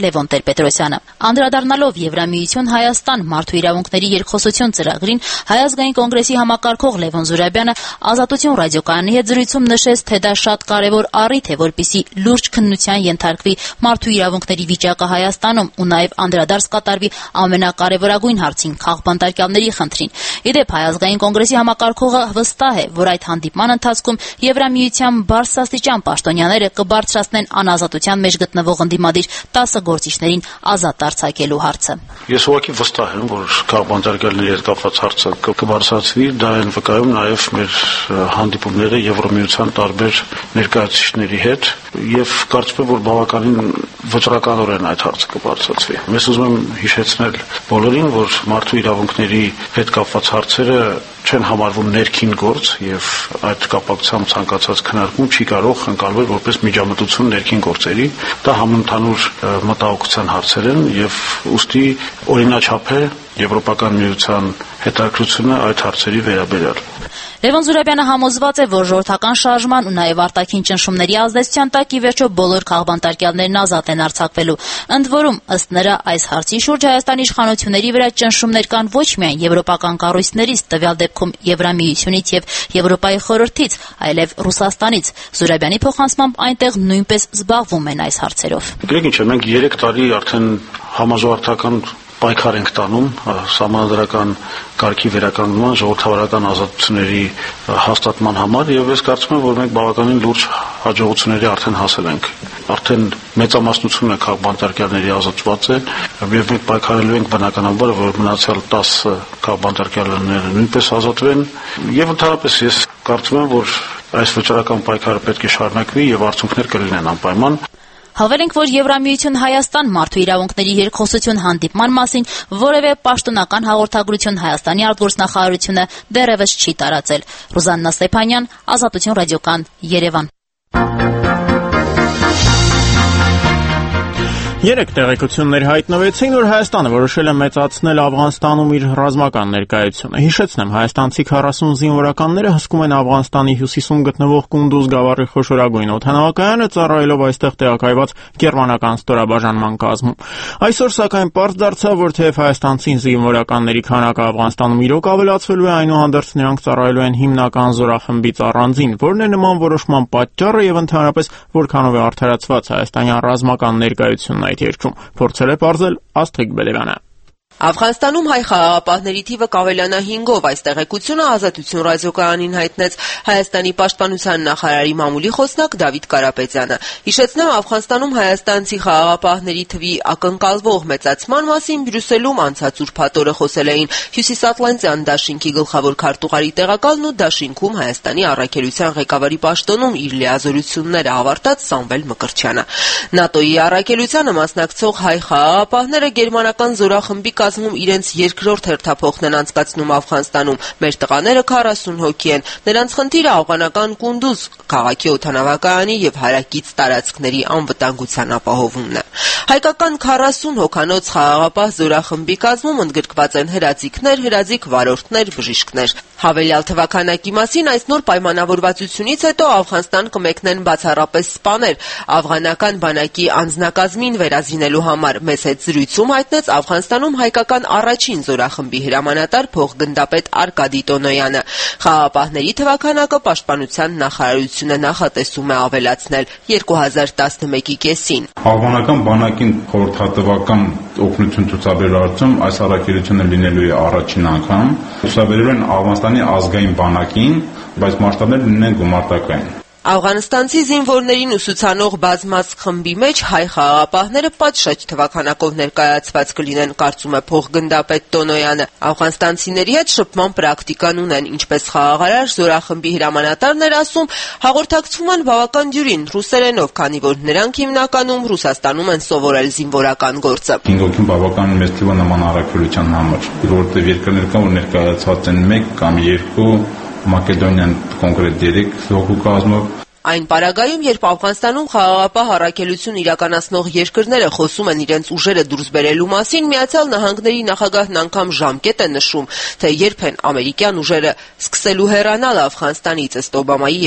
Տեր-Պետրոսյանը։ Անդրադառնալով Եվրամիություն Հայաստան մարդու իրավունքների երկխոսություն ծրագրին, Հայ ազգային կոնգրեսի համակարգող Լևոն Զուրաբյանը Ազատություն ռադիոկայանի հետ զրույցում նշեց, թե դա շատ կարևոր առիթ է, որպեսզի լուրջ քննության ենթարկվի մարդու իրավունքների վիճակը Հայաստանում ու նաև անդրադարձ կատարվի ամենակարևորագույն հարցին՝ քաղբանտարկյալների խնդրին։ Ի դեպ, Հայ ազգային կոնգրեսի համակարգողը վստահ է, որ այդ հանդիպման ընթացքում Եվրամիության բարձրաստիճան պաշտոնյաները կբարձրացնեն անազատության մեջ գտնվող ընդդիմադիր 10 գործիչներին ազատ արձակելու հարցը։ Ես ուղղակի վստահ եմ, որ քաղբանտարկյալների հետ կապված հարցը կբարձրացվի, դա են վկայում նաև մեր հանդիպումները Եվրամիության տարբեր ներկայացուցիչների հետ եւ կարծում եմ, որ բավականին վճռականորեն այդ հարցը կբարձրացվի։ Ես ուզում եմ հիշեցնել բոլորին, որ մարդու իրավունքների հետ կապված հարցերը չեն համարվում ներքին գործ եւ այդ կապակցությամբ ցանկացած քննարկում չի կարող ընկալվել որպես միջամտություն ներքին գործերի։ Դա համընդհանուր մտահոգության հարցեր են եւ ուստի օրինաչափ է Եվրոպական միության հետաքրությունը այդ հարցերի վերաբերյալ։ Լևոն Զուրաբյանը համոզված է, որ ժողովրդական շարժման ու նաև արտաքին ճնշումների ազդեցության տակ ի վերջո բոլոր քաղբանտարկյալներն ազատ են արձակվելու։ Ընդ որում, ըստ նրա, այս հարցի շուրջ Հայաստանի իշխանությունների վրա ճնշումներ կան ոչ միայն եվրոպական կառույցներից, տվյալ դեպքում Եվրամիությունից եւ Եվրոպայի խորհրդից, այլև Ռուսաստանից։ Զուրաբյանի փոխանցմամբ այնտեղ նույնպես զբաղվում են այս հարցերով։ Գիտեք ինչ է, մենք 3 տարի արդեն համաժողովրդական պայքար ենք տանում սահմանադրական կարգի վերականգնման, ժողովրդավարական ազատությունների հաստատման համար եւ ես կարծում եմ, որ մենք բավականին լուրջ հաջողությունների արդեն հասել ենք։ Արդեն մեծամասնությունը քաղբանտարկյալների ազատված է եւ մենք պայքարելու ենք բնականաբար, որ մնացյալ 10 քաղբանտարկյալները նույնպես ազատվեն եւ ընդհանրապես ես կարծում եմ, որ այս վճռական պայքարը պետք է շարունակվի եւ արդյունքներ կլինեն անպայման։ Հավել ենք, որ Եվրամիություն Հայաստան մարդու իրավունքների երկխոսություն հանդիպման մասին որևէ պաշտոնական հաղորդագրություն Հայաստանի արտգործնախարարությունը դեռևս չի տարածել։ Ռուզաննա Ստեփանյան, Ազատություն ռադիոկան, Երևան։ Երեք տեղեկություններ հայտնվեցին, որ Հայաստանը որոշել է մեծացնել Աֆղանստանում իր ռազմական ներկայությունը։ Հիշեցնեմ, հայաստանցի 40 զինվորականները հսկում են Աֆղանստանի հյուսիսում գտնվող Կունդուզ գավառի խոշորագույն օդանավակայանը, ծառայելով այստեղ տեղակայված գերմանական ստորաբաժանման կազմում։ Այսօր սակայն պարզ դարձավ, որ թեև հայաստանցի զինվորականների քանակը Աֆղանստանում իրոք ավելացվելու է, այնուհանդերձ նրանք ծառայելու են հիմնական զորախմբից առանձին, որն է նման որոշման պատճառը եւ ընդհանրապես որքանով է արդարացված հայաստանյան ռազմական ներկայությունն այդ երկրում, փորձել է պարզել Աստղիկ Բելևյանը։ Աֆղանստանում հայ խաղաղապահների թիվը կավելանա 5-ով, այս տեղեկությունը Ազատություն ռադիոկայանին հայտնեց Հայաստանի պաշտպանության նախարարի մամուլի խոսնակ Դավիթ Կարապետյանը։ Հիշեցնեմ, Աֆղանստանում հայաստանցի խաղաղապահների թվի ակնկալվող մեծացման մասին Բրյուսելում անցած ուրբաթ օրը խոսել էին Հյուսիսատլանտյան դաշինքի գլխավոր քարտուղարի տեղակալն ու դաշինքում Հայաստանի առաքելության ղեկավարի պաշտոնում իր լիազորությունները ավարտած Սամվել Մկրտչյանը։ ՆԱՏՕ-ի առաքելությանը մասնակցող հայ խաղաղապահները գերմանական զորախմբի կազմում իրենց երկրորդ հերթափոխն են անցկացնում Աֆղանստանում։ Մեր տղաները 40 հոգի են։ Նրանց խնդիրը աֆղանական Կունդուզ քաղաքի օդանավակայանի եւ հարակից տարածքների անվտանգության ապահովումն է։ Հայկական 40 հոգանոց խաղաղապահ զորախմբի կազմում ընդգրկված են հրաձիգներ, հրաձիգ վարորդներ, բժիշկներ։ Հավելյալ թվականակի մասին այս նոր պայմանավորվածությունից հետո Աֆղանստան կմեկնեն բացառապես սպաներ աֆղանական բանակի անձնակազմին վերազինելու համար։ Մեծ հետ զրույցում հայտնեց Աֆղանստանում հայկական առաջին զորախմբի հրամանատար փոխգնդապետ Արկադի Տոնոյանը։ Խաղաղապահների թվականակը պաշտպանության նախարարությունը նախատեսում է ավելացնել 2011-ի կեսին։ Աֆղանական բանակին խորհրդատվական օգնություն ցուցաբերելու հարցում այս առաքելությունը լինելու է առաջին անգամ։ Ցուցաբերել են Աֆղանստանի ազգային բանակին, բայց մասշտաբները լինեն գումարտակային։ Աֆղանստանցի զինվորներին ուսուցանող բազմազգ խմբի մեջ հայ խաղաղապահները պատշաճ թվականակով ներկայացված կլինեն, կարծում է փոխգնդապետ Տոնոյանը։ Աֆղանստանցիների հետ շփման պրակտիկան ունեն, ինչպես խաղաղարար զորախմբի հրամանատարն էր ասում, հաղորդակցվում են բավական դյուրին ռուսերենով, քանի որ նրանք հիմնականում Ռուսաստանում են սովորել զինվորական գործը։ 5 հոգին բավական մեծ թիվ է նման առաքելության համար, որովհետև երկրներ կան, որ ներկայացված են 1 կամ 2, Մակեդոնիան կոնկրետ 3 հոգու կազմով։ Այն պարագայում, երբ Աֆղանստանում խաղաղապահ առաքելություն իրականացնող երկրները խոսում են իրենց ուժերը դուրս բերելու մասին, Միացյալ Նահանգների նախագահն անգամ ժամկետ է նշում, թե երբ են ամերիկյան ուժերը սկսելու հեռանալ Աֆղանստանից ըստ Օբամայի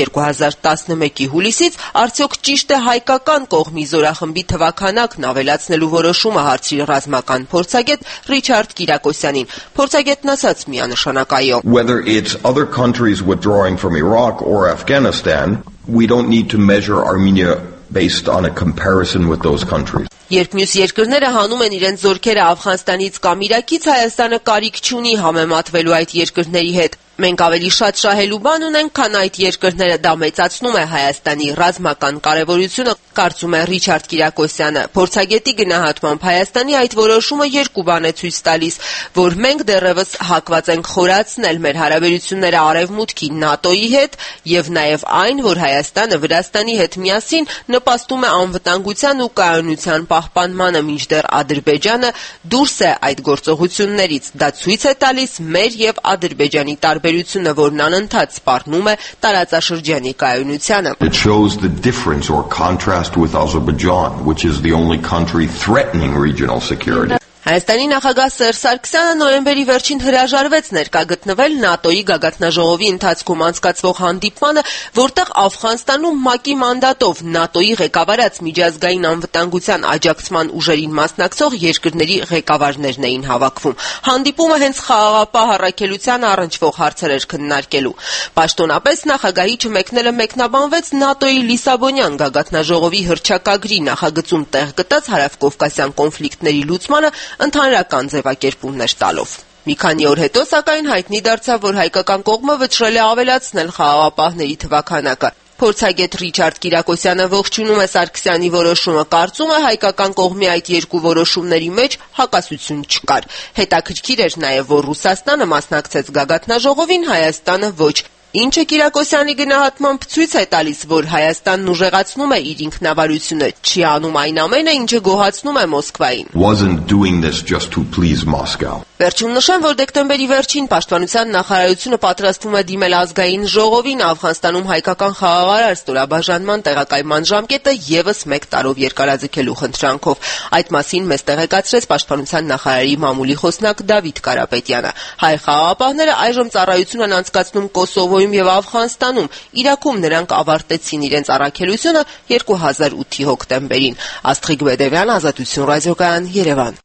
2011-ի հուլիսից, արդյոք ճիշտ է հայկական կողմի զորախմբի թվաքանակն ավելացնելու որոշումը, հարցրի ռազմական փորձագետ Ռիչարդ Կիրակոսյանին։ Փորձագետն ասաց միանշանակ այո. Whether it's other countries withdrawing from Iraq or Afghanistan, we don't need to measure Armenia based on a comparison with those countries. Երբ մյուս երկրները հանում են իրենց զորքերը Աֆղանստանից կամ Իրաքից, Հայաստանը կարիք չունի համեմատվելու այդ երկրների հետ։ Մենք ավելի շատ շահելու բան ունենք, քան այդ երկրները, դա մեծացնում է Հայաստանի ռազմական կարևորությունը, կարծում է Ռիչարդ Կիրակոսյանը։ Փորձագետի գնահատմամբ Հայաստանի այդ որոշումը երկու բան է ցույց տալիս, որ մենք դեռևս հակված ենք խորացնել մեր հարաբերությունները Արևմուտքի ՆԱՏՕ-ի հետ եւ նաեւ այն, որ Հայաստանը Վրաստանի հետ միասին նպաստում է անվտանգության ու կայունության պահպանմանը, մինչդեռ Ադրբեջանը դուրս է այդ գործողություններից։ Դա ցույց է տալիս մեր եւ Ադրբեջանի տարբերությունը, որն անընդհատ սպառնում է տարածաշրջանի կայունությանը։ It shows the difference or contrast with Azerbaijan, which is the only country threatening regional security. Հայաստանի նախագահ Սերժ Սարգսյանը նոյեմբերի վերջին հրաժարվեց ներկա գտնվել ՆԱՏՕ-ի գագաթնաժողովի ընթացքում անցկացվող հանդիպմանը, որտեղ Աֆղանստանում ՄԱԿ-ի մանդատով ՆԱՏՕ-ի ղեկավարած միջազգային անվտանգության աջակցման ուժերին մասնակցող երկրների ղեկավարներն էին հավաքվում։ Հանդիպումը հենց խաղաղապահ առաքելության առնչվող հարցեր էր քննարկելու։ Պաշտոնապես նախագահի չմեկնելը մեկնաբանվեց ՆԱՏՕ-ի Լիսաբոնյան գագաթնաժողովի հռչակագրի նախագծում տեղ գտած հարավկովկասյան կոնֆլիկտների լուծմանը ընդհանրական ձևակերպումներ տալով։ Մի քանի օր հետո, սակայն, հայտնի դարձավ, որ հայկական կողմը վճռել է ավելացնել խաղաղապահների թվաքանակը։ Փորձագետ Ռիչարդ Կիրակոսյանը ողջունում է Սարգսյանի որոշումը, կարծում է հայկական կողմի այդ երկու որոշումների մեջ հակասություն չկար։ Հետաքրքիր էր նաև, որ Ռուսաստանը մասնակցեց գագաթնաժողովին, Հայաստանը ոչ։ Ինչը Կիրակոսյանի գնահատմամբ ցույց է տալիս, որ Հայաստանն ուժեղացնում է իր ինքնավարությունը, չի անում այն ամենը, ինչը գոհացնում է Մոսկվային։ Wasn't doing this just to please Moscow. Վերջում նշեմ, որ դեկտեմբերի վերջին Պաշտպանության նախարարությունը պատրաստվում է դիմել ազգային ժողովին Աֆղանստանում հայկական խաղաղարար ստորաբաժանման տեղակայման ժամկետը եւս 1 տարով երկարաձգելու խնդրանքով։ Այդ մասին մեզ տեղեկացրեց Պաշտպանության նախարարի մամուլի խոսնակ Դավիթ Կարապետյանը։ Հայ խաղաղապահները այժմ ծառայություն են անցկացնում Կոսովոյում եւ Աֆղանստանում։ Իրաքում նրանք ավարտեցին իրենց առաքելությունը 2008-ի հոկտեմբերին։ Աստղիկ Բեդևյան, Ազատություն ռադիոկայան, Երևան։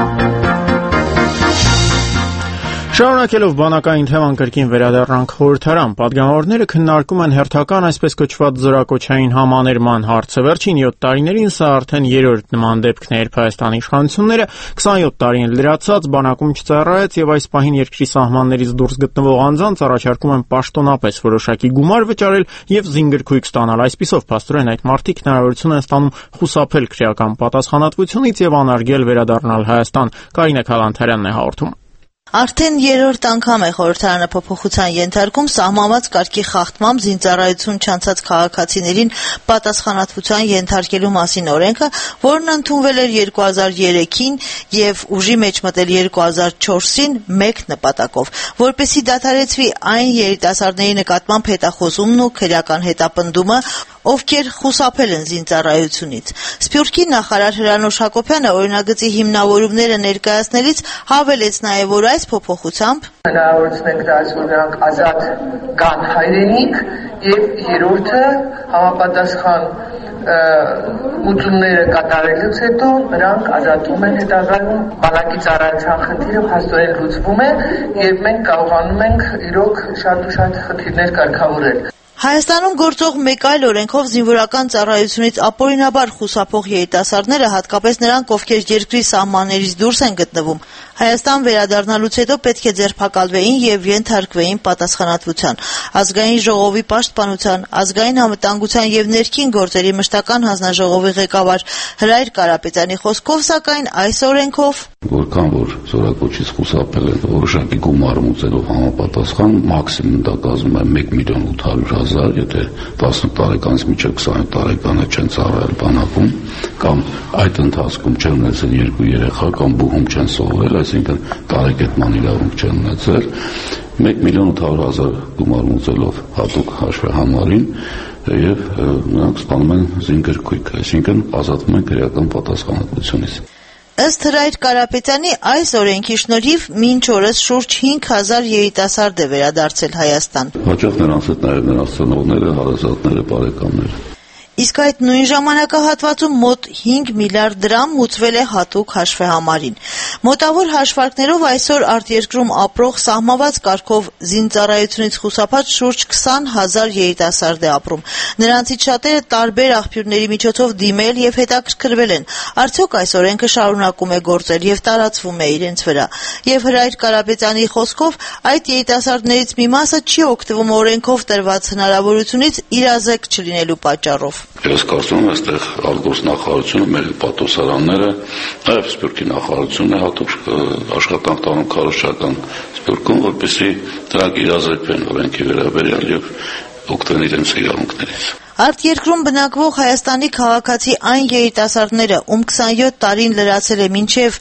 Շարունակելով բանակային թեման կրկին վերադառնանք խորհրդարան, պատգամավորները քննարկում են հերթական այսպես կոչված զորակոչային համաներման հարցը։ Վերջին 7 տարիներին սա արդեն երրորդ նման դեպքն է, երբ Հայաստանի իշխանությունները 27 տարի են լրացած, բանակում չծառայեց եւ այս պահին երկրի սահմաններից դուրս գտնվող անձանց առաջարկում են պաշտոնապես որոշակի գումար վճարել եւ զինգրքույկ ստանալ։ Այսպիսով, փաստորեն այդ մարդիկ հնարավորություն են ստանում խուսափել քրեական պատասխանատվությունից եւ անարգել վերադառնալ Հայաստան։ Կարինե Քալանթարյանն է հաղորդում։ Արդեն երրորդ անգամ է խորհրդարանը փոփոխության ենթարկում սահմանված կարգի խախտմամբ զինծառայություն չանցած քաղաքացիներին պատասխանատվության ենթարկելու մասին օրենքը, որն ընդունվել էր 2003-ին եւ ուժի մեջ մտել 2004-ին մեկ նպատակով, որպեսզի դադարեցվի այն երիտասարդների նկատմամբ հետախոզումն ու քրեական հետապնդումը, ովքեր խուսափել են զինծառայությունից։ Սփյուռքի նախարար Հրանուշ Հակոբյանը օրինագծի հիմնավորումները ներկայացնելիս հավելեց նաև, որ այս փոփոխությամբ հնարավորություն ենք տալիս, որ նրանք ազատ գան հայրենիք, եւ երրորդը համապատասխան ուտումները կատարելուց հետո նրանք ազատվում են, հետագայում բանակի ծառայության խնդիրը փաստորեն լուծվում է եւ մենք կարողանում ենք իրոք շատ ու շատ խնդիրներ կարգավորել։ Հայաստանում գործող մեկ այլ օրենքով զինվորական ծառայությունից ապօրինաբար խուսափող երիտասարդները, հատկապես նրանք, ովքեր երկրի սահմաններից դուրս են գտնվում, Հայաստան վերադառնալուց հետո պետք է ձերբակալվեին եւ ենթարկվեին պատասխանատվության։ Ազգային ժողովի պաշտպանության, ազգային անվտանգության եւ ներքին գործերի մշտական հանձնաժողովի ղեկավար Հրայր Կարապետյանի խոսքով, սակայն այս օրենքով որքան որ զորակոչից խուսափել են որոշակի գումար մուծելով համապատասխան, մաքսիմում դա կազմում է 1,8 միլիոն 000, եթե 18 տարեկանից մինչև 27 տարեկանը չեն ծառայել բանակում, կամ այդ ընթացքում չեն ունեցել 2 երեխա, կամ բուհում չեն սովորել, այսինքն տարեկետման իրավունք չեն ունեցել, 1,800,000 գումար մուծելով հատուկ հաշվեհամարին եւ նրանք ստանում են զինգրքույկ, այսինքն ազատվում են քրեական պատասխանատվությունից։ Ըստ Հրայր Կարապետյանի, այս օրենքի շնորհիվ մինչ օրս շուրջ 5,000 երիտասարդ է վերադարձել Հայաստան։ Հաճախ նրանց հետ նաև նրանց ծնողները, հարազատները, բարեկամները։ Իսկ այդ նույն ժամանակահատվածում մոտ 5 միլիարդ դրամ մուծվել է հատուկ հաշվեհամարին։ Մոտավոր հաշվարկներով այսօր արտերկրում ապրող սահմանված կարգով զինծառայությունից խուսափած շուրջ 20,000 երիտասարդ է ապրում։ Նրանցից շատերը տարբեր աղբյուրների միջոցով դիմել եւ հետաքրքրվել են, արդյոք այս օրենքը շարունակում է գործել եւ տարածվում է իրենց վրա։ Եվ Հրայր Կարապետյանի խոսքով այդ երիտասարդներից մի մասը չի օգտվում օրենքով տրված հնարավորությունից իրազեկ չլինելու պատճառով։ Ես կարծում եմ, այստեղ արտգործ նախարարությունը, մեր պատասխանները, նաև Սփյուռքի նախարարությունը հատուկ աշխատանք տանում քարոզչական Սփյուռքում, որպեսզի դրանք իրազեկվեն օրենքի վերաբերյալ եւ օգտվեն իրենց իրավունքներից։ Արտերկրում բնակվող Հայաստանի քաղաքացի այն երիտասարդները, ում 27 տարին լրացել է մինչև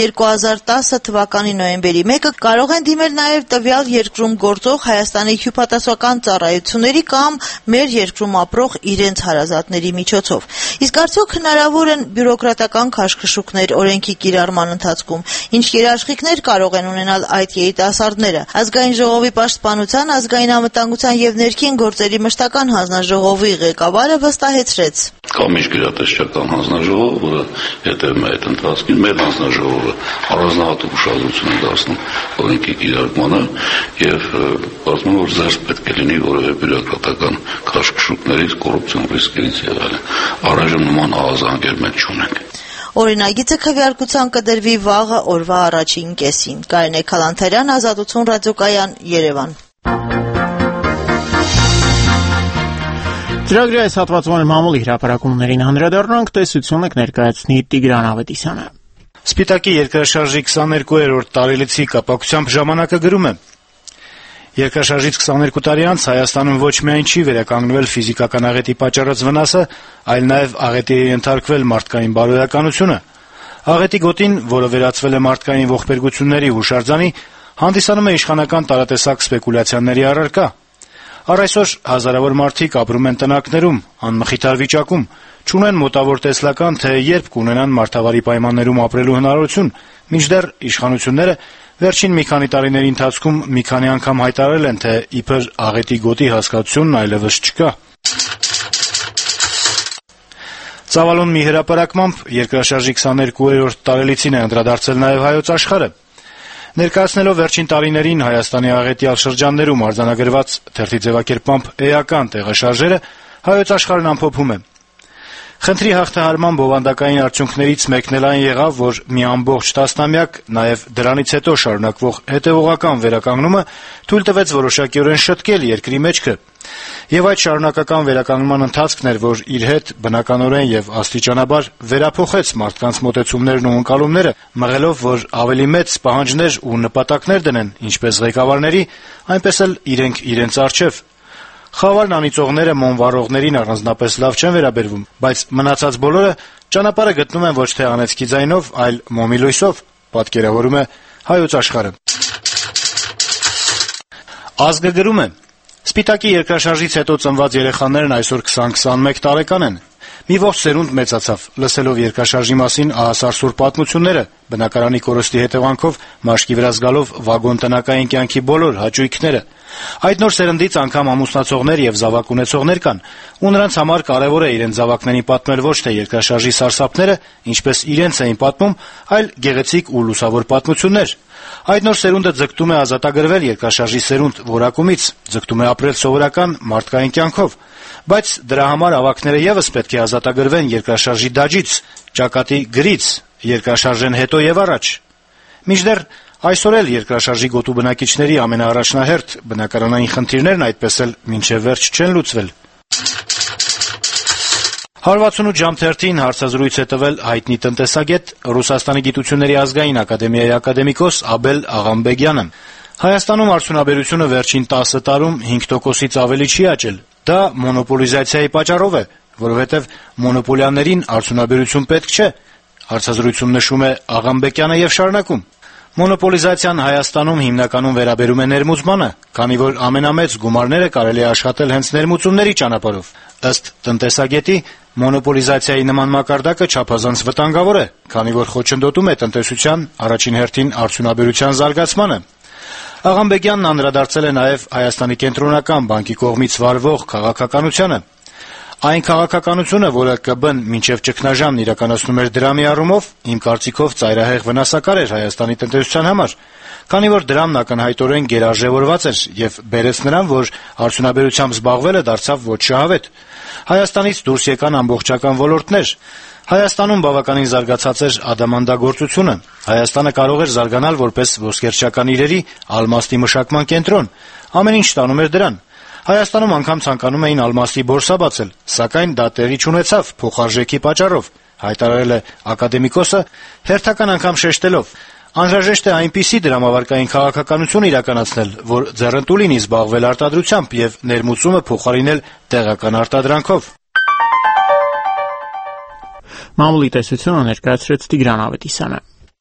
2010 թվականի նոյեմբերի 1-ը, կարող են դիմել նաև տվյալ երկրում գործող Հայաստանի հյուպատոսական ծառայությունների կամ մեր երկրում ապրող իրենց հարազատների միջոցով։ Իսկ արդյոք հնարավոր են բյուրոկրատական քաշքշուկներ օրենքի կիրառման ընթացքում, ինչ երաշխիքներ կարող են ունենալ այդ երիտասարդները։ Ազգային ժողովի պաշտպանության, ազգային անվտանգության եւ ներքին գործերի մշտական հանձնաժողովի ղեկավարը վստահեցրեց. Կա միջգերատեսչական հանձնաժողով, որը հետևում է այդ ընթացքին, մեր հանձնաժողովը առանձնահատուկ ուշադրություն է դարձնում օրենքի կիրառմանը եւ կարծում եմ, որ զերծ պետք է լինի որևէ բյուրոկրատական քաշքշուկներից, կոռուպցիոն ռիսկերից եւ այլն։ Առայժմ նման ահազանգեր մենք չունենք։ Օրինագիծը քվեարկության կդրվի վաղը օրվա առաջին կեսին։ Կարինե Քալանթարյան, Ազատություն ռադիոկայան, Երևան։ Ծրագրի այս հատվածում մամուլի հրապարակումներին անդրադառնանք, տեսություն եք ներկայացնի Տիգրան Ավետիսյանը։ Սպիտակի երկրաշարժի 22-րդ տարելիցի կապակցությամբ ժամանակը գրում է. Երկրաշարժից 22 տարի անց Հայաստանում ոչ միայն չի վերականգնվել ֆիզիկական աղետի պատճառած վնասը, այլ նաև աղետի է ենթարկվել մարդկային բարոյականությունը։ Աղետի գոտին, որը վերածվել է մարդկային ողբերգությունների հուշարձանի, հանդիսանում է իշխանական տարատեսակ սպեկուլյացիաների առարկա։ Առ այսօր հազարավոր մարդիկ ապրում են տնակներում, անմխիթար վիճակում, չունեն մոտավոր տեսլական, թե երբ կունենան մարդավարի պայմաններում ապրելու հնարավորություն, մինչդեռ իշխանությունները վերջին մի քանի տարիների ընթացքում մի քանի անգամ հայտարարել են, թե իբր աղետի գոտի հասկացությունն այլևս չկա։ Ծավալուն մի հրապարակմամբ երկրաշարժի 22-րդ տարելիցին է անդրադարձել նաև Հայոց աշխարհը։ Ներկայացնելով վերջին տարիներին Հայաստանի աղետյալ շրջաններում արձանագրված թերթի ձևակերպմամբ էական տեղաշարժերը, Հայոց աշխարհն ամփոփում է. Խնդրի հաղթահարման բովանդակային արդյունքներից մեկն էլ այն եղավ, որ մի ամբողջ տասնամյակ, նաև դրանից հետո շարունակվող հետևողական վերականգնումը թույլ տվեց որոշակիորեն շտկել երկրի մեջքը։ Եվ այդ շարունակական վերականգնման ընթացքն էր, որ իր հետ բնականորեն եւ աստիճանաբար վերափոխեց մարդկանց մոտեցումներն ու ընկալումները, մղելով, որ ավելի մեծ պահանջներ ու նպատակներ դնեն ինչպես ղեկավարների, այնպես էլ իրենց առջև։ Խավարն անիծողները մոմվառողներին առանձնապես լավ չեն վերաբերվում, բայց մնացած բոլորը ճանապարհը գտնում են ոչ թե անեծքի ձայնով, այլ մոմի լույսով, պատկերավորում է Հայոց աշխարհը։ Ազգը գրում է. Սպիտակի երկրաշարժից հետո ծնված երեխաներն այսօր 20-21 տարեկան են։ Մի ողջ սերունդ մեծացավ, լսելով երկրաշարժի մասին ահասարսուր պատմությունները, բնակարանի կորստի հետևանքով մաշկի վրա զգալով վագոն տնակային կյանքի բոլոր հաճույքները։ Այդ նոր սերնդից անգամ ամուսնացողներ եւ զավակ ունեցողներ կան, ու նրանց համար կարեւոր է իրենց զավակներին պատմել ոչ թե երկրաշարժի սարսափները, ինչպես իրենց էին պատմում, այլ գեղեցիկ ու լուսավոր պատմություններ։ Այդ նոր սերունդը ձգտում է ազատագրվել երկրաշարժի սերունդ որակումից, ձգտում է ապրել սովորական մարդկային կյանքով, բայց դրա համար ավակները եւս պետք է ազատագրվեն երկրաշարժի դաջից, ճակատի գրից, երկրաշարժեն հետո եւ առաջ։ Մինչդեռ այսօր էլ երկրաշարժի գոտու բնակիչների ամենաառաջնահերթ բնակարանային խնդիրներն այդպես էլ մինչև վերջ չեն լուծվել։ 168 ժամ թերթին հարցազրույց է տվել հայտնի տնտեսագետ, Ռուսաստանի գիտությունների ազգային ակադեմիայի ակադեմիկոս Աբել Աղամբեգյանը։ Հայաստանում արդյունաբերությունը վերջին 10 տարում 5%-ից ավելի չի աճել։ Դա մոնոպոլիզացիայի պատճառով է, որովհետև մոնոպոլիաներին արդյունաբերություն պետք չէ, հարցազրույցում նշում է Աղամբեկյանը եւ շարունակում. Մոնոպոլիզացիան Հայաստանում հիմնականում վերաբերում է ներմուծմանը, քանի որ ամենամեծ գումարները կարելի է աշխատել հենց ներմուծումների ճանապարհով։ Ըստ տնտեսագետի, մոնոպոլիզացիայի նման մակարդակը չափազանց վտանգավոր է, քանի որ խոչընդոտում է տնտեսության, առաջին հերթին արդյունաբերության զարգացմանը։ Աղամբեկյանն անդրադարձել է նաև Հայաստանի կենտրոնական բանկի կողմից վարվող քաղաքականությանը։ Այն քաղաքականությունը, որը ԿԲ-ն մինչև ճգնաժամն իրականացնում էր դրամի առումով, իմ կարծիքով ծայրահեղ վնասակար էր Հայաստանի տնտեսության համար, քանի որ դրամն ակնհայտորեն գերարժևորված էր եւ բերեց նրան, որ արդյունաբերությամբ զբաղվելը դարձավ ոչ շահավետ։ Հայաստանից դուրս եկան ամբողջական ոլորտներ։ Հայաստանում բավականին զարգացած էր ադամանդագործությունը։ Հայաստանը կարող էր զարգանալ որպես ոսկերչական իրերի, ալմաստի մշակման կենտրոն։ Ամեն ինչ տանում էր դրան։ Հայաստանում անգամ ցանկանում էին ալմաստի բորսա բացել, սակայն դա տեղի չունեցավ փոխարժեքի պատճառով, հայտարարել է ակադեմիկոսը, հերթական անգամ շեշտելով. անհրաժեշտ է այնպիսի դրամավարկային քաղաքականություն իրականացնել, որ ձեռնտու լինի զբաղվել արտադրությամբ եւ ներմուծումը փոխարինել տեղական արտադրանքով։ Մամուլի տեսությունը ներկայացրեց Տիգրան Ավետիսյանը։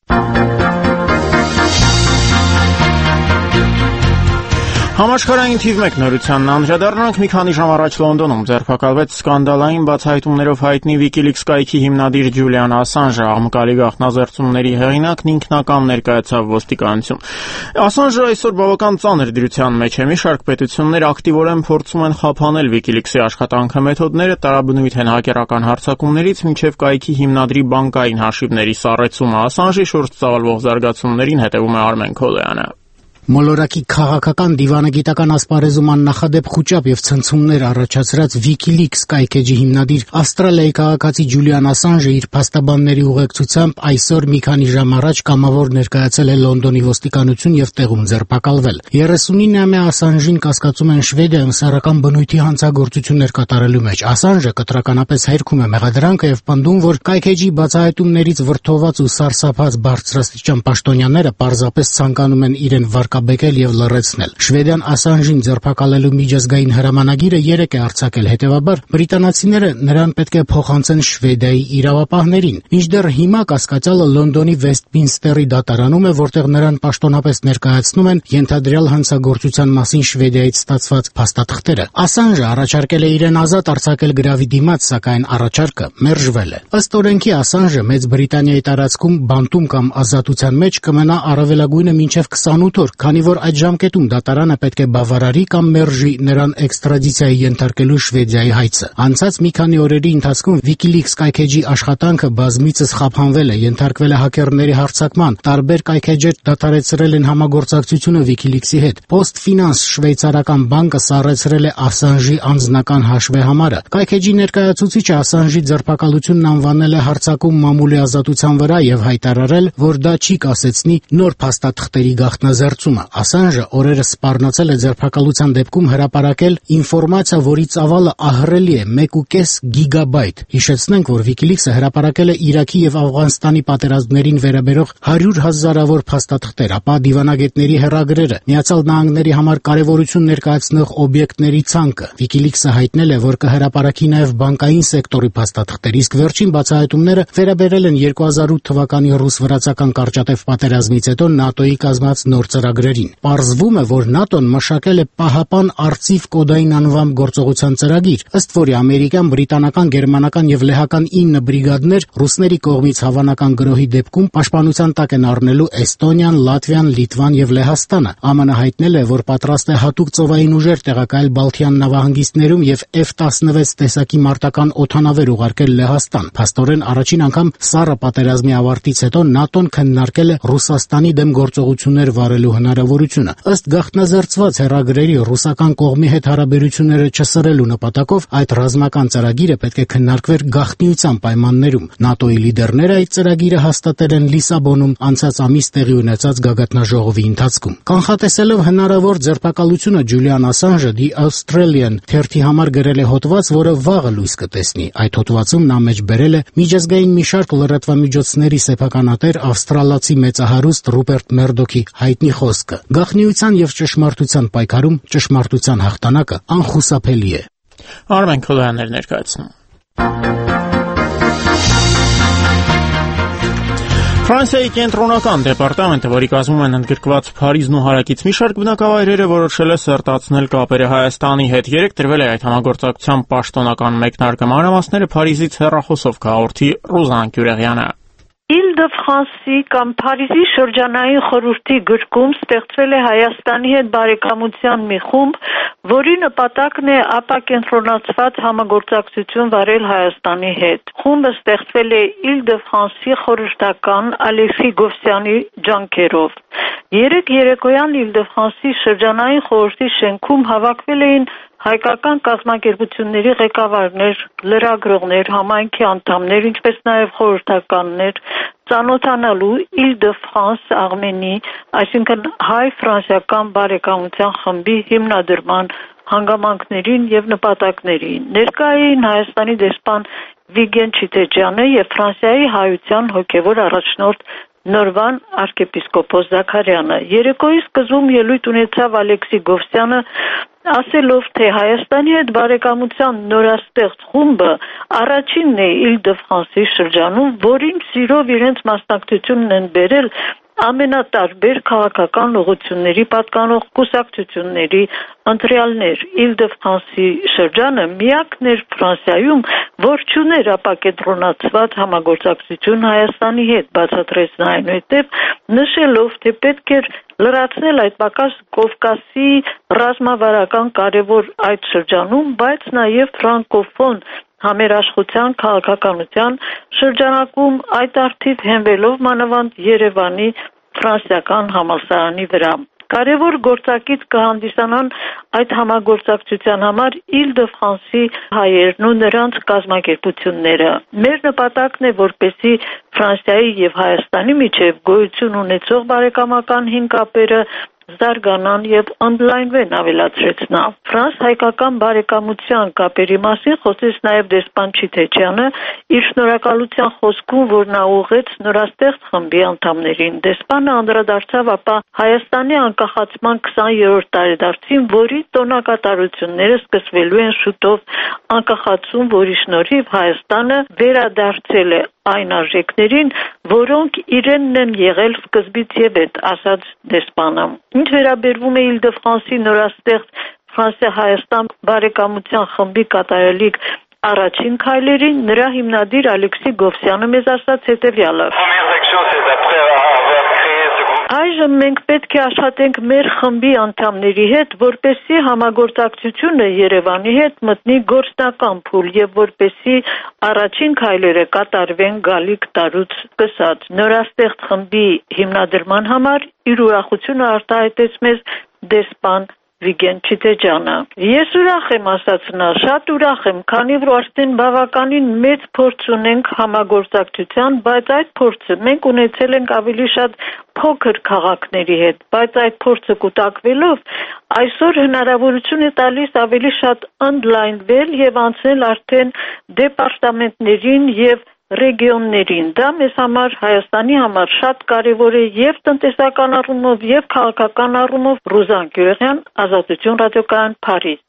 Համաշխարհային թիվ 1 նորությանն անդրադառնանք մի քանի ժամ առաջ Լոնդոնում ձերբակալվեց սկանդալային բացահայտումներով հայտնի WikiLeaks կայքի հիմնադիր Ջուլիան Ասանժը, աղմկալի գաղտնազերծումների հեղինակն ինքնակամ ներկայացավ ոստիկանություն։ Ասանժը այսօր բավական ծանր դրության մեջ է, մի շարք պետություններ ակտիվորեն փորձում են խափանել WikiLeaks-ի աշխատանքը, մեթոդները տարաբնույթ են հակերական հարձակումներից մինչև կայքի հիմնադրի բանկային հաշիվների սառեցումը։ Ասանժի շուրջ ծավալվող զարգացումներին հետևում է Արմեն Քոլոյանը։ Մոլորակի քաղաքական դիվանագիտական ասպարեզում աննախադեպ խուճապ եւ ցնցումներ առաջացրած WikiLeaks կայքեջի հիմնադիր Ավստրալիայի քաղաքացի Ջուլիան Ասանժը իր փաստաբանների ուղեկցությամբ այսօր մի քանի ժամ առաջ կամավոր ներկայացել է Լոնդոնի ոստիկանություն եւ տեղում ձերբակալվել։ 39-ամյա Ասանժին կասկածում են Շվեդիայում սեռական բնույթի հանցագործություններ կատարելու մեջ։ Ասանժը կտրականապես հերքում է մեղադրանքը եւ պնդում, որ կայքեջի բացահայտումներից վրդոված ու սարսափած բարձրաստիճան պաշտոնյաները պարզապես ցանկանում են իրեն վարկաբեկել եւ լռեցնել։ Շվեդիան Ասանժին ձերբակալելու միջազգային հրամանագիրը 3 է արձակել, հետեւաբար բրիտանացիները նրան պետք է փոխանցեն Շվեդիայի իրավապահներին։ Մինչդեռ հիմա կասկածյալը Լոնդոնի Վեստմինստերի դատարանում է, որտեղ նրան պաշտոնապես ներկայացնում են ենթադրյալ հանցագործության մասին Շվեդիայից ստացված փաստաթղթերը։ Ասանժը առաջարկել է իրեն ազատ արձակել գրավի դիմաց, սակայն առաջարկը մերժվել է։ Ըստ օրենքի Ասանժը Մեծ Բրիտանիայի տարածքում բանտում կամ ազատության մեջ կմնա առավելագույնը մինչև 28 օր, քանի որ այդ ժամկետում դատարանը պետք է բավարարի կամ մերժի նրան էքստրադիցիայի ենթարկելու Շվեդիայի հայցը։ Անցած մի քանի օրերի ընթացքում WikiLeaks կայքեջի աշխատանքը բազմիցս խափանվել է, ենթարկվել է հակերների հարձակման, տարբեր կայքեջեր դադարեցրել են համագործակցությունը WikiLeaks-ի հետ։ Post-Finance շվեյցարական բանկը սառեցրել է Ասանժի անձնական հաշվեհամարը։ Կայքեջի ներկայացուցիչը Ասանժի ձերբակալությունն անվանել է հարձակում մամուլի ազատության վրա եւ հայտարարել, որ դա չի կասեցնի նոր փաստաթղթերի գաղտնազերծումը։ Ասանժը օրերս սպառնացել է ձերբակալության դեպքում հրապարակել ինֆորմացիա, որի ծավալը ահռելի է 1.5 գիգաբայթ։ Հիշեցնենք, որ WikiLeaks-ը հրապարակել է Իրաքի եւ Աֆղանստանի պատերազմներին վերաբերող 100 հազարավոր փաստաթղթեր, ապա դիվանագետների հեռագրերը, Միացյալ Նահանգների համար կարևորություն ներկայացնող օբյեկտների ցանկը։ WikiLeaks-ը հայտնել է, որ կհրապարակի նաեւ բանկային սեկտորի փաստաթղթեր, իսկ վերջին բացահայտումները վերաբերել են 2008 թվականի ռուս-վրացական կարճատև պատերազմից հետո ՆԱՏՕ-ի կազմած նոր ծրագրերին։ Պարզվում է, որ ՆԱՏՕ-ն մշակել է պահապան արծիվ կոդային անվամբ գործողության ծրագիր, ըստ որի ամերիկյան, բրիտանական, գերմանական եւ լեհական 9 բրիգադներ ռուսների կողմից հավանական գրոհի դեպքում պաշտպանության տակ են առնելու Էստոնիան, Լատվիան, Լիտվան եւ Լեհաստանը։ ԱՄՆ-ն հայտնել է, որ պատրաստ է հատուկ ծովային ուժեր տեղակայել Բալթյան նավահանգիստներում եւ F-16 տեսակի մարտական օդանավեր ուղարկել Լեհաստան։ Փաստորեն առաջին անգամ սառը պատերազմի ավարտից հետո ՆԱՏՕ-ն քննարկել է Ռուսաստանի դեմ գործողություններ վարելու հնարավորությունը։ Ըստ գաղտնազերծված հեռագրերի ռուսական կողմի հետ հարաբերությունները չսրելու նպատակով այդ ռազմական ծրագիրը պետք է քննարկվեր գաղտնիության պայմաններում։ ՆԱՏՕ-ի լիդերները այդ ծրագիրը հաստատել են Լիսաբոնում անցած ամիս տեղի ունեցած գագաթնաժողովի ընթացքում։ Կանխատեսելով հնարավոր ձերբակալությունը Ջուլիան Ասանժը The Australian թերթի համար գրել է հոդված, որը վաղը լույս կտեսնի։ Այդ հոդվածում նա մեջ բերել է միջազգային մի շարք լրատվամիջոցների սեփականատեր ավստրալացի մեծահարուստ Ռուպերտ Մերդոքի հայտնի խոսքը. «Գաղտնիության եւ ճշմարտության պայքարում ճշմարտության հաղթանակը անխուսափելի է»։ Արմեն Քոլյաններ ներկայացնում։ Ֆրանսիայի կենտրոնական դեպարտամենտը, որի կազմում են ընդգրկված Փարիզն ու հարակից մի շարք բնակավայրերը, որոշել է սերտացնել կապերը Հայաստանի հետ։ Երեկ տրվել է այդ համագործակցության պաշտոնական մեկնարկը։ Մանրամասները Փարիզից հեռախոսով կհաղորդի Ռուզան Գյուրեղյանը։ Իլ-դը-Ֆրանսի կամ Փարիզի շրջանային խորհրդի գրկում ստեղծվել է Հայաստանի հետ բարեկամության մի խումբ, որի նպատակն է ապակենտրոնացված համագործակցություն վարել Հայաստանի հետ։ Խումբը ստեղծվել է Իլ-դը-Ֆրանսի խորհրդական Ալեքսի Գովսյանի ջանքերով։ Երեկ երեկոյան Իլ-դը-Ֆրանսի շրջանային խորհրդի շենքում հավաքվել էին հայկական կազմակերպությունների ղեկավարներ, լրագրողներ, համայնքի անդամներ, ինչպես նաև խորհրդականներ, ծանոթանալու Իլ-դը-Ֆրանս Արմենի, այսինքն հայ-ֆրանսիական բարեկամության խմբի հիմնադրման հանգամանքներին եւ նպատակներին։ Ներկա էին Հայաստանի դեսպան Վիգեն Չիտեջյանը եւ Ֆրանսիայի հայության հոգեվոր առաջնորդ Նորվան arczepiskopos Զաքարյանը։ Երեկոյի սկզբում ելույթ ունեցավ Ալեքսի Գովսյանը, ասելով, թե Հայաստանի հետ բարեկամության նորաստեղծ խումբը առաջինն է Իլ-դը-Ֆրանսի շրջանում, որին սիրով իրենց մասնակցությունն են բերել ամենատարբեր քաղաքական ուղղությունների պատկանող կուսակցությունների ընտրյալներ։ Իլ-դը-Ֆրանսի շրջանը միակն էր Ֆրանսիայում, որ չուներ ապակենտրոնացված համագործակցություն Հայաստանի հետ, բացատրեց նա այնուհետև, նշելով, թե պետք էր լրացնել այդ պակաս Կովկասի ռազմավարական կարևոր այդ շրջանում, բայց նաև ֆրանկոֆոն համերաշխության քաղաքականության շրջանակում այդ արդիվ հենվելով մանավանդ Երևանի ֆրանսիական համալսարանի վրա։ Կարևոր գործակից կհանդիսանան այդ համագործակցության համար Իլ-դը-Ֆրանսի հայերն ու նրանց կազմակերպությունները։ Մեր նպատակն է, որպեսզի Ֆրանսիայի եւ Հայաստանի միջև գոյություն ունեցող բարեկամական հին կապերը զարգանան եւ ընդլայնվեն, ավելացրեց նա։ Ֆրանս-հայկական բարեկամության կապերի մասին խոսեց նաեւ դեսպան Չիտեջյանը իր շնորհակալության խոսքում, որ նա ուղղեց նորաստեղծ խմբի անդամներին։ Դեսպանը անդրադարձավ ապա Հայաստանի անկախացման 20-րդ տարեդարձին, որի տոնակատարությունները սկսվելու են շուտով անկախացում, որի շնորհիվ Հայաստանը վերադարձել է այն արժեքներին, որոնք իրենն են եղել սկզբից եւ հետ, ասաց դեսպանը։ Ինչ վերաբերվում է Իլ-դը-Ֆրանսի նորաստեղծ Ֆրանսիա-Հայաստան բարեկամության խմբի կատարելիք առաջին քայլերին, նրա հիմնադիր Ալեքսի Գովսյանը մեզ ասաց հետևյալը. Այժմ մենք պետք է աշխատենք մեր խմբի անդամների հետ, որպեսզի համագործակցությունը Երևանի հետ մտնի գործնական փուլ եւ որպեսզի առաջին քայլերը կատարվեն գալիք տարուց սկսած։ Նորաստեղծ խմբի հիմնադրման համար իր ուրախությունը արտահայտեց մեզ դեսպան Վիգեն Չիտեջյանը։ Ես ուրախ եմ, ասաց նա, շատ ուրախ եմ, քանի որ արդեն բավականին մեծ փորձ ունենք համագործակցության, բայց այդ փորձը մենք ունեցել ենք ավելի շատ փոքր քաղաքների հետ, բայց այդ փորձը կուտակվելով այսօր հնարավորություն է տալիս ավելի շատ ընդլայնվել եւ անցնել արդեն դեպարտամենտներին եւ ռեգիոններին։ Դա մեզ համար, Հայաստանի համար շատ կարևոր է եւ տնտեսական առումով եւ քաղաքական առումով։ Ռուզան Գյուրեղյան, Ազատություն ռադիոկայան, Փարիզ։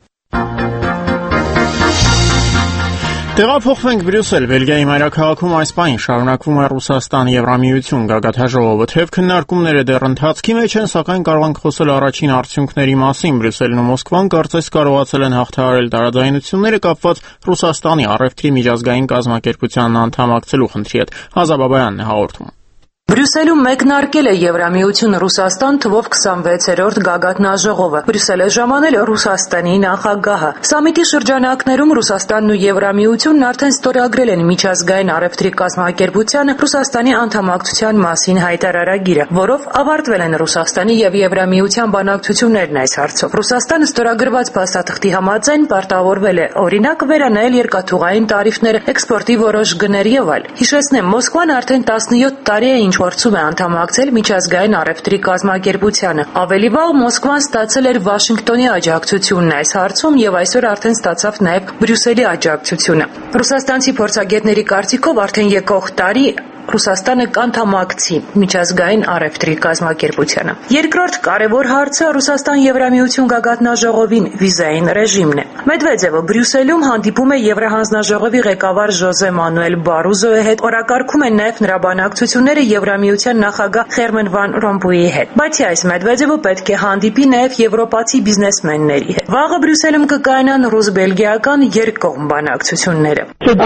Տեղափոխվենք Բրյուսել, Բելգիայի մայրաքաղաքում այս պահին շարունակվում է Ռուսաստան-Եվրամիություն գագաթաժողովը, թեև քննարկումները դեռ ընթացքի մեջ են, սակայն կարող ենք խոսել առաջին արդյունքների մասին։ Բրյուսելն ու Մոսկվան կարծես կարողացել են հաղթահարել տարաձայնությունները կապված Ռուսաստանի առևտրի միջազգային կազմակերպությանն անդամակցելու խնդրի հետ։ Հազա Բաբայանն է հաղորդում։ Բրյուսելում մեկնարկել է Եվրամիություն-Ռուսաստան թվով 26-րդ գագաթնաժողովը։ Բրյուսել է ժամանել Ռուսաստանի նախագահը։ Սամիտի շրջանակներում Ռուսաստանն ու Եվրամիությունն արդեն ստորագրել են միջազգային առևտրի կազմակերպությանը Ռուսաստանի անդամակցության մասին հայտարարագիրը, որով ավարտվել են Ռուսաստանի եւ Եվրամիության բանակցություններն այս հարցով։ Ռուսաստանը ստորագրված փաստաթղթի համաձայն պարտավորվել է օրինակ վերանայել երկաթուղային տարիֆները, էքսպորտի որոշ գներ եւ այլ։ Հիշեցնեմ, Մոսկվան արդեն 17 տարի է ինչ փորձում է անդամակցել միջազգային առևտրի կազմակերպությանը։ Ավելի վաղ Մոսկվան ստացել էր Վաշինգտոնի աջակցությունն այս հարցում եւ այսօր արդեն ստացավ նաեւ Բրյուսելի աջակցությունը։ Ռուսաստանցի փորձագետների կարծիքով արդեն եկող տարի Ռուսաստանը կանդամակցի միջազգային առևտրի կազմակերպությանը։ Երկրորդ կարևոր հարցը Ռուսաստան-Եվրամիություն գագաթնաժողովին վիզային ռեժիմն է։ Մեդվեդևը Բրյուսելում հանդիպում է Եվրահանձնաժողովի ղեկավար Ժոզե Մանուել Բարուզոյի հետ, օրակարգում են նաև նրա բանակցությունները Եվրամիության նախագահ Խերմեն վան Ռոմպույի հետ։ Բացի այս, Մեդվեդևը պետք է հանդիպի նաև եվրոպացի բիզնեսմենների հետ։ Վաղը Բրյուսելում կկայանան ռուս-բելգիական երկկողմ բանակցությունները։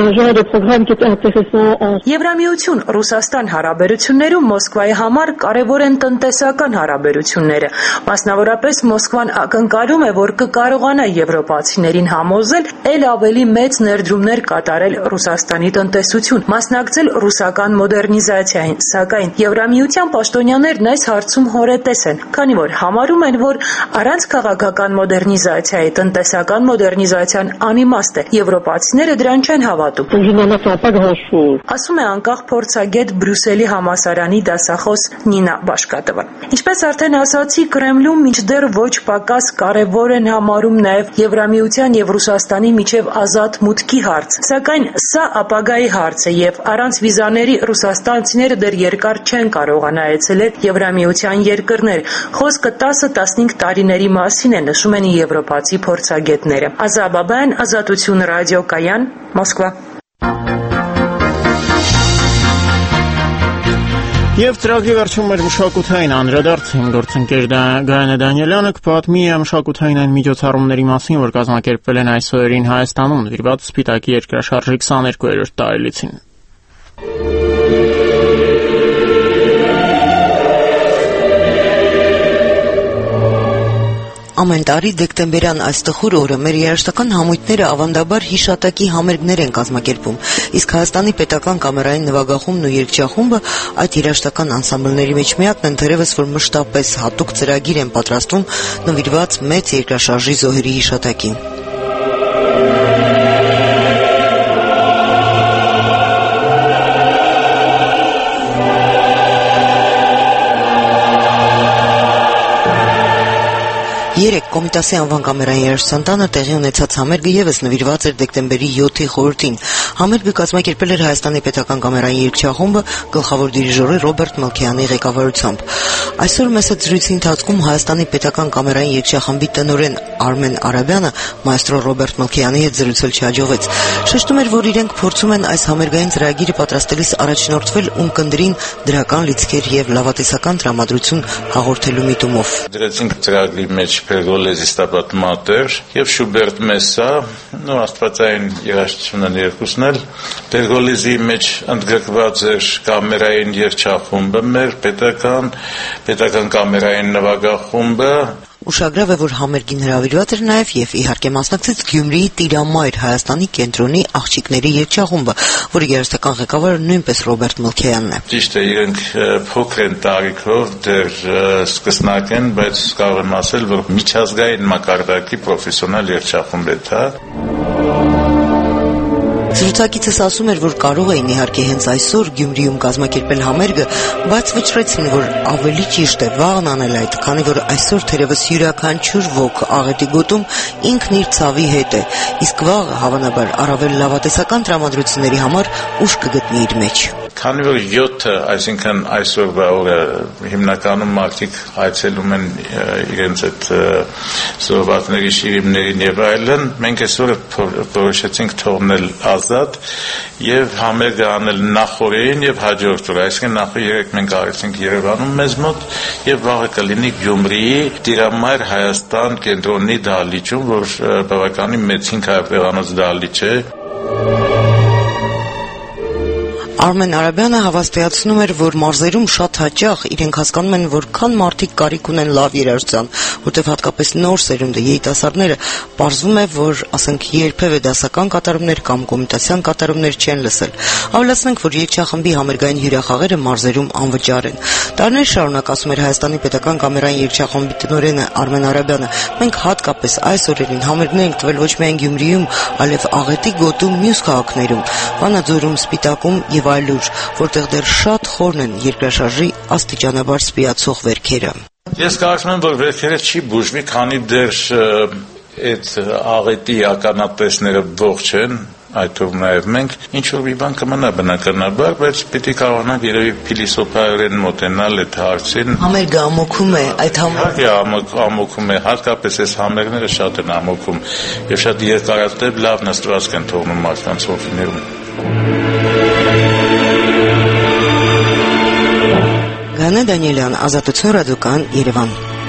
Եվրամիություն Ռուսաստան հարաբերություններում Մոսկվայի համար կարևոր են տնտեսական հարաբերությունները։ Մասնավորապես Մոսկվան ակնկալում է, որ կկարողանա եվրոպացիներին համոզել ել ավելի մեծ ներդրումներ կատարել Ռուսաստանի տնտեսություն, մասնակցել ռուսական մոդեռնիզացիային, սակայն Եվրամիության պաշտոնյաներն այս հարցում հորետես են, քանի որ համարում են, որ առանց քաղաքական մոդեռնիզացիայի տնտեսական մոդեռնիզացիան անիմաստ է։ Եվրոպացիները դրան չեն հավատում։ Ասում է անկախ փորձագետ Բրյուսելի համալսարանի դասախոս Նինա Բաշկատովը։ Ինչպես արդեն ասացի, Կրեմլում մինչդեռ ոչ պակաս կարևոր են համարում նաև Եվրամիության եւ Ռուսաստանի միջև ազատ մուտքի հարց։ Սակայն սա ապագայի հարց է եւ առանց վիզաների ռուսաստանցիները դեռ երկար չեն կարողանա այցելել Եվրամիության երկրներ։ Խոսքը 10-15 տարիների մասին է, նշում են եվրոպացի փորձագետները։ Ազա Բաբայան, Ազատություն ռադիոկայան, Մոսկվա։ Եվ ծրագրի վերջում մեր մշակութային անդրադարձին գործընկեր Գայանե Դանիելյանը կպատմի մշակութային այն միջոցառումների մասին, որ կազմակերպվել են այս օրերին Հայաստանում, նվիրված Սպիտակի երկրաշարժի 22-րդ տարելիցին։ Ամեն տարի դեկտեմբերյան այս տխուր օրը մեր երաժշտական համույթները ավանդաբար հիշատակի համերգներ են կազմակերպում, իսկ Հայաստանի պետական կամերային նվագախումբն ու երգչախումբը այդ երաժշտական անսամբլների մեջ միակն են, թերևս որ մշտապես հատուկ ծրագիր են պատրաստում նվիրված մեծ երկրաշարժի զոհերի հիշատակին։ Երեկ Կոմիտասի անվան կամերային երաժշտանտանը տեղի ունեցած համերգը եւս նվիրված էր դեկտեմբերի 7-ի խորհրդին։ Համերգը կազմակերպել էր Հայաստանի պետական կամերային երգչախումբը գլխավոր դիրիժորի Ռոբերտ Մլքեյանի ղեկավարությամբ։ Այսօր մեծ զրույցի ընթացքում Հայաստանի պետական կամերային երգչախմբի տնօրեն Արմեն Արաբյանը մայստրո Ռոբերտ Մլքեյանի հետ զրուցել չհաջողվեց։ Շեշտում էր, որ իրենք փորձում են այս համերգային ծրագիրը պատրաստելիս առաջնորդվել ունկնդրին դրական լիցքեր եւ լավատեսական տրամադրություն հաղորդելու միտումով։ Դրեցինք ծրագրի մեջ Pergolesi Mater եւ Շուբերտ Մեսսա, նո աստվածային երաժշտությունը երկուսն էլ Pergolesi մեջ ընդգրկված էր կամերային երգչախումբը, մեր պետական կամերային նվագախումբը։ Ուշագրավ է, որ համերգին հրավիրված էր նաև եւ իհարկե մասնակցեց Գյումրիի Տիրամայր Հայաստանի կենտրոնի աղջիկների երգչախումբը, որի երաժշտական ղեկավարը նույնպես Ռոբերտ Մլքեյանն է։ Ճիշտ է, իրենք փոքր են տարիքով, դեռ սկսնակ են, բայց կարող եմ ասել, որ միջազգային մակարդակի պրոֆեսիոնալ երգչախումբ է դա։ Զրուցակիցս ասում էր, որ կարող էին իհարկե հենց այսօր Գյումրիում կազմակերպել համերգը, բայց վճռեցին, որ ավելի ճիշտ է վաղն անել այդ, քանի որ այսօր թերևս յուրաքանչյուր ոք աղետի գոտում ինքն իր ցավի հետ է, իսկ վաղը հավանաբար առավել լավատեսական տրամադրությունների համար ուժ կգտնի իր մեջ։ Քանի որ 7-ը, այսինքն այսօրվա օրը հիմնականում մարդիկ այցելում են իրենց այդ զոհվածների շիրիմներին եւ այլն, մենք այսօր որոշեցինք թողնել ազատ եւ համերգը անել նախօրեին եւ հաջորդ օրը, այսինքն նախ երեք մենք արեցինք Երևանում մեզ մոտ եւ վաղը կլինի Գյումրիի Տիրամայր Հայաստան կենտրոնի դահլիճում, որ բավականին մեծ 500 տեղանոց դահլիճ է։ Արմեն Արաբյանը հավաստիացնում էր, որ մարզերում շատ հաճախ իրենք հասկանում են, որքան մարդիկ կարիք ունեն լավ երաժշտության, որտեղ հատկապես նոր սերունդը երիտասարդները պարզվում է, որ ասենք երբևէ դասական կատարումներ կամ կոմիտասյան կատարումներ չեն լսել։ Ավելացնենք, որ երգչախմբի համերգային հյուրախաղերը մարզերում անվճար են։ Տարիներ շարունակ, ասում էր Հայաստանի պետական կամերային երգչախմբի տնօրենը Արմեն Արաբյանը, մենք հատկապես այս օրերին համերգներ ենք տվել ոչ միայն Գյումրիում, այլև Աղետի գոտում, մյուս քաղաքներում, Վանաձորում, Սպիտակում եւ այլուր, որտեղ դեռ շատ խորն են երկրաշարժի աստիճանաբար սպիացող վերքերը։ Ես կարծում եմ, որ վերքերը չի բուժվի, քանի դեռ այդ աղետի ականատեսները ողջ են, այդ թվում նաև մենք ինչ որ մի բան կմնա բնականաբար, բայց պիտի կարողանանք երևի փիլիսոփայորեն մոտենալ այդ հարցին։ Համերգը ամոքում է, այդ ամոքում է, հատկապես այս համերգները շատ են ամոքում եւ շատ երկարատև լավ նստվածք են թողնում մարդկանց ոգիներում։ Գանե Դանիելյան, Ազատություն ռադիոկայան, Երևան։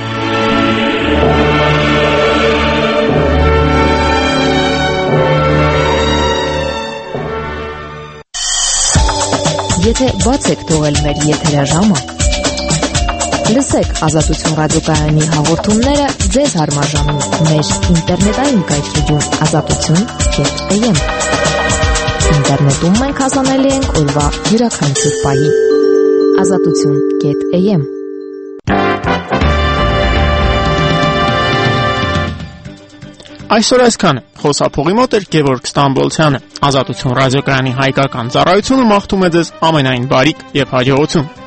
Եթե բաց եք թողել մեր եթերաժամը, լսեք Ազատություն ռադիոկայանի հաղորդումները ձեզ հարմարժամին մեր ինտերնետային կայքեջում azatutun.am։ Ինտերնետում մենք հասանելի ենք օրվա յուրաքանչյուր պահի։ azatutun.am։ Այսօր այսքանը։ Խոսափողի մոտ էր Գևորգ Ստամբոլցյանը։ Ազատություն ռադիոկայանի հայկական ծառայությունը մաղթում է ձեզ ամենայն բարիք եւ հաջողություն։